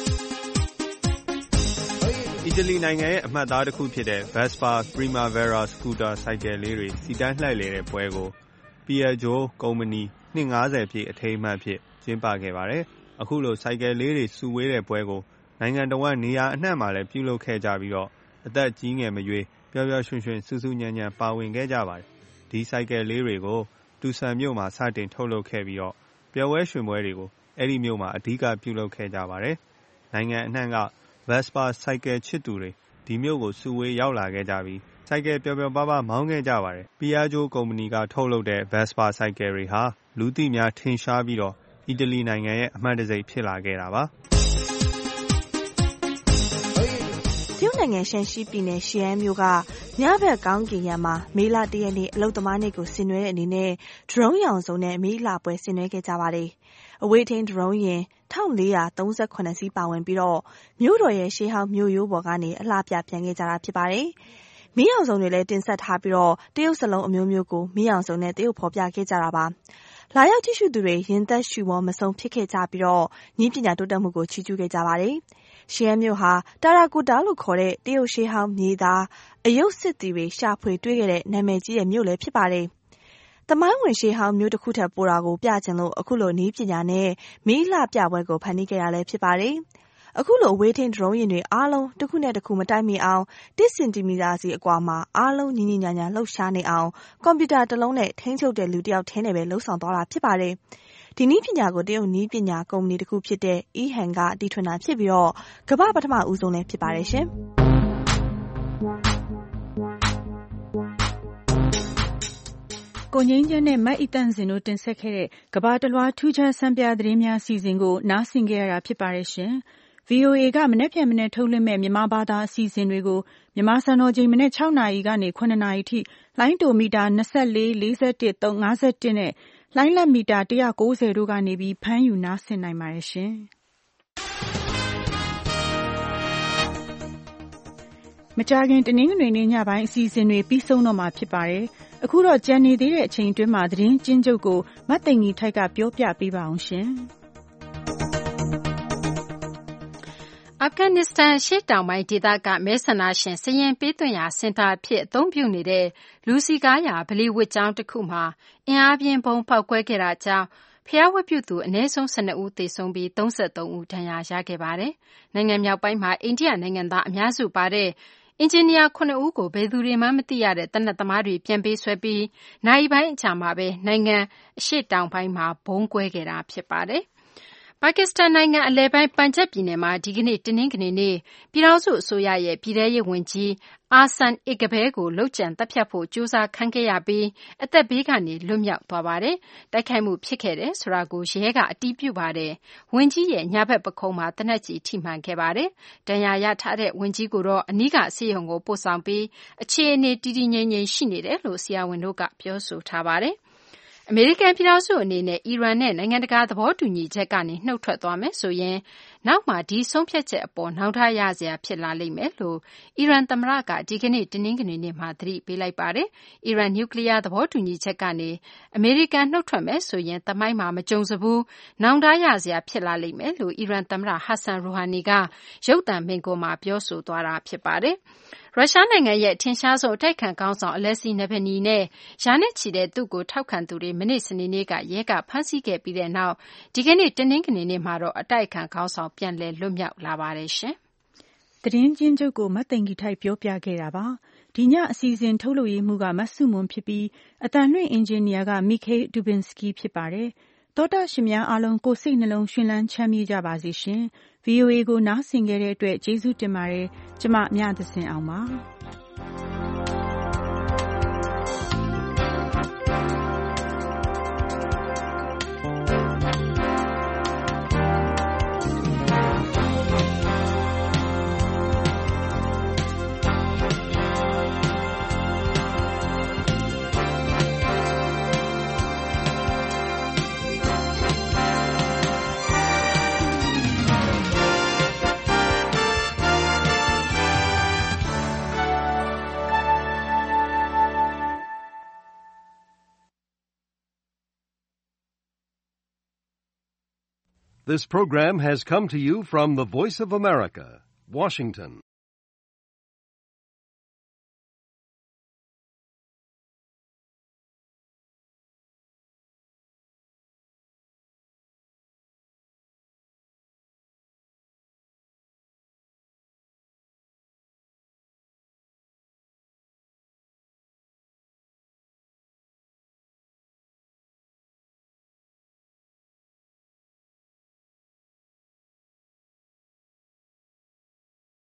[SPEAKER 15] အီတလီနိုင်ငံရဲ့အမှတ်အသားတစ်ခုဖြစ်တဲ့ Vespa Primavera Scooter ဆိုင်ကယ်လေးတွေစီတန်းလှည့်လည်တဲ့ပွဲကို Piaggio ကုမ္ပဏီနှစ်50ပြည့်အထိမ်းအမှတ်အဖြစ်ကျင်းပခဲ့ပါတယ်။အခုလိုဆိုင်ကယ်လေးတွေစုဝေးတဲ့ပွဲကိုနိုင်ငံတော်ဝန်နေရာအနှံ့မှာလည်းပြုလုပ်ခဲ့ကြပြီးတော့အသက်ကြီးငယ်မရွေးပျော်ပျော်ရွှင်ရွှင်စူးစူးညံ့ညံ့ပါဝင်ခဲ့ကြပါတယ်။ဒီဆိုင်ကယ်လေးတွေကိုတူဆန်မြို့မှာစတင်ထုတ်လုပ်ခဲ့ပြီးတော့ပျော်ပွဲရွှင်ပွဲတွေကိုအဲ့ဒီမြို့မှာအဓိကပြုလုပ်ခဲ့ကြပါတယ်။နိုင်ငံအနှံ့ကVespa ဆိုင်ကယ်ချစ်သူတွေဒီမြို့ကိုစုဝေးရောက်လာခဲ့ကြပြီးဆိုင်ကယ်ပျော်ပျော်ပါးပါးမောင်းခဲ့ကြပါတယ်။ Piaggio ကုမ္ပဏီကထုတ်လုပ်တဲ့ Vespa ဆိုင်ကယ်တွေဟာလူသိများထင်ရှားပြီးတော့အီတလီနိုင်ငံရဲ့အမှတ်တံဆိပ်ဖြစ်လာခဲ့တာပါ။
[SPEAKER 16] တရုတ်နိုင်ငံရှန်ရှီပြည်နယ်ရှီယန်မြို့ကညဘက်ကောင်းကင်ယံမှာမေလ1ရက်နေ့အလုပ်သမားနေ့ကိုဆင်နွှဲတဲ့အနေနဲ့ဒရုန်းရောင်စုံနဲ့မေးလာပွဲဆင်နွှဲခဲ့ကြပါတယ်။အဝေးထိန်းဒရုန်းယာဉ်1438စီးပါဝင်ပြီးတော့မြို့တော်ရဲ့ရှေးဟောင်းမြို့ရိုးပေါ်ကနေအလှပြပြန်ခဲ့ကြတာဖြစ်ပါတယ်။မီးအောင်စုံတွေလည်းတင်ဆက်ထားပြီးတော့တရုတ်စလုံးအမျိုးမျိုးကိုမီးအောင်စုံနဲ့တရုတ်ဖော်ပြခဲ့ကြတာပါ။လာရောက်ကြည့်ရှုသူတွေရင်သက်ရှူမောမဆုံးဖြစ်ခဲ့ကြပြီးတော့နည်းပညာတိုးတက်မှုကိုချီးကျူးခဲ့ကြပါတယ်။ရှီယန်မြို့ဟာတာရာကိုတာလို့ခေါ်တဲ့တရုတ်ရှေးဟောင်းမြေသားအယုတ်စစ်တီတွေရှာဖွေတွေ့ခဲ့တဲ့နာမည်ကြီးတဲ့မြို့လည်းဖြစ်ပါတယ်။သမိုင်းဝင်ရှေးဟောင်းမြို့တစ်ခုထက်ပိုတာကိုပြချင်လို့အခုလိုနည်းပညာနဲ့မီးလှပြပွဲကိုဖန်တီးခဲ့တာလည်းဖြစ်ပါတယ်။အခုလိုအဝေးထိန်းဒရုန်းယာဉ်တွေအားလုံးတစ်ခုနဲ့တစ်ခုမတိုက်မိအောင်1စင်တီမီတာစီအကွာမှာအားလုံးညီညီညာညာလှုပ်ရှားနေအောင်ကွန်ပျူတာတစ်လုံးနဲ့ထိန်းချုပ်တဲ့လူတစ်ယောက်ထဲနဲ့ပဲလှုပ်ဆောင်သွားတာဖြစ်ပါတယ်။ဒီနည်းပညာကိုတရုတ်နည်းပညာကုမ္ပဏီတစ်ခုဖြစ်တဲ့ E-Han ကတီထွင်တာဖြစ်ပြီးတော့ကမ္ဘာပထမဦးဆုံးလည်းဖြစ်ပါတယ်ရှင်။
[SPEAKER 2] ကိုငိမ့်ကျန်းနဲ့မတ်အီတန်စင်တို့တင်ဆက်ခဲ့တဲ့ကဘာတလွားထူးခြားစံပြသတင်းများအစီအစဉ်ကိုနားဆင်ကြရတာဖြစ်ပါတယ်ရှင်။ VOA ကမနေ့ပြန်မနေ့ထုတ်လွှင့်မဲ့မြန်မာဘာသာအစီအစဉ်တွေကိုမြန်မာစံတော်ချိန်မနေ့6နာရီကနေ9နာရီထိလိုင်းတိုမီတာ24 41 351နဲ့လိုင်းလက်မီတာ190တို့ကနေပြီးဖမ်းယူနားဆင်နိုင်ပါတယ်ရှင်။မကြာခင်တနင်္ဂနွေနေ့ညပိုင်းအစီအစဉ်တွေပြီးဆုံးတော့မှာဖြစ်ပါတယ်။အခုတော့ကြံနေသေးတဲ့အချိန်အတွင်းမှာသတင်းကျဉ်းချုပ်ကိုမတ်သိန်ကြီးထိုက်ကပြောပြပေးပါအောင်ရှင်။
[SPEAKER 3] အာဖဂန်နစ္စတန်အရှေ့တောင်ပိုင်းဒေသကမဲဆန္ဒရှင်စာရင်းပေးသွင်းရာစင်တာအဖြစ်အသုံးပြုနေတဲ့လူစည်ကားရာဗလီဝတ်ကျောင်းတစ်ခုမှာအင်အားပြင်းဗုံးဖောက်ခွဲခဲ့တာကြောင့်ဘုရားဝတ်ပြုသူအနည်းဆုံး12ဦးသေဆုံးပြီး33ဦးဒဏ်ရာရခဲ့ပါတယ်။နိုင်ငံမြောက်ပိုင်းမှာအိန္ဒိယနိုင်ငံသားအများစုပါတဲ့အင်ဂျင်နီယာ9ဦးကိုဘယ်သူတွေမှမသိရတဲ့သေနတ်သမားတွေပြန်ပေးဆွဲပြီးနိုင်ပိုင်းအကြာမှာပဲနိုင်ငံအရှေ့တောင်ပိုင်းမှာဘုံကွဲခဲ့တာဖြစ်ပါတယ်။ပါကစ္စတန်နိုင်ငံအလယ်ပိုင်းပန်ဂျပ်ပြည်နယ်မှာဒီကနေ့တနင်္ဂနွေနေ့ပြည်ထောင်စုအစိုးရရဲ့ပြည်ထရေးဝန်ကြီးအာဆန်အစ်ကဘဲကိုလုပ်ကြံတပ်ဖြတ်ဖို့ကြိုးစားခံခဲ့ရပြီးအသက်ဘေးကနေလွတ်မြောက်သွားပါတယ်။တိုက်ခိုက်မှုဖြစ်ခဲ့တယ်ဆိုတာကိုရဲကအတည်ပြုပါတယ်။ဝန်ကြီးရဲ့ညာဘက်ပခုံးမှာသေနတ်ကြီးထိမှန်ခဲ့ပါတယ်။ဒဏ်ရာရထားတဲ့ဝန်ကြီးကိုတော့အနီးကဆေးရုံကိုပို့ဆောင်ပြီးအခြေအနေတည်တည်ငြိမ်ငြိမ်ရှိနေတယ်လို့ဆရာဝန်တို့ကပြောဆိုထားပါတယ်။အမေရိကန်ပြည်ထောင်စုအနေနဲ့အီရန်နဲ့နိုင်ငံတကာသဘောတူညီချက်ကနေနှုတ်ထွက်သွားမယ်ဆိုရင်နောက်မှာဒီဆုံးဖြတ်ချက်အပေါ်နောက်ထပ်ရစရာဖြစ်လာလိမ့်မယ်လို့အီရန်သမ္မတကဒီကနေ့တနင်္ဂနွေနေ့မှာသတိပေးလိုက်ပါတယ်။အီရန်နျူကလ িয়ার သဘောတူညီချက်ကနေအမေရိကန်နှုတ်ထွက်မယ်ဆိုရင်သမိုင်းမှာမကြုံစဘူးနောက်ထပ်ရစရာဖြစ်လာလိမ့်မယ်လို့အီရန်သမ္မတဟတ်ဆန်ရူဟာနီကရုပ်သံမိန့်ခွန်းမှာပြောဆိုသွားတာဖြစ်ပါတယ်။ရုရှားနိုင်ငံရဲ့ထင်ရှားဆုံးအတိုက်အခံခေါင်းဆောင်အလက်ဆီနာဗနီနဲ့ရာနဲ့ချီတဲ့သူ့ကိုထောက်ခံသူတွေမနေ့စနေနေ့ကရဲကဖမ်းဆီးခဲ့ပြီးတဲ့နောက်ဒီကနေ့တနင်္ဂနွေနေ့မှာတော့အတိုက်အခံခေါင်းဆောင်ပြန်လည်လွတ်မြောက်လာပါတယ်ရှင်
[SPEAKER 2] ။သတင်းကျဉ်းချုပ်ကိုမတ်သိန်ကြီးထိုက်ပြောပြခဲ့တာပါ။ဒီညအစီအစဉ်ထုတ်လုပ်ရေးမှူးကမတ်စုမွန်ဖြစ်ပြီးအတန်လွှင့်အင်ဂျင်နီယာကမီခေးဒူဘင်စကီဖြစ်ပါတယ်။သောတာရှင်များအားလုံးကိုယ်စိတ်နှလုံးရှင်လန်းချမ်းမြေ့ကြပါစေရှင်။ VOA ကိုနားဆင်ခဲ့တဲ့အတွက်ကျေးဇူးတင်ပါတယ်။ကျမမြသဇင်အောင်ပါ။
[SPEAKER 1] This program has come to you from the Voice of America, Washington.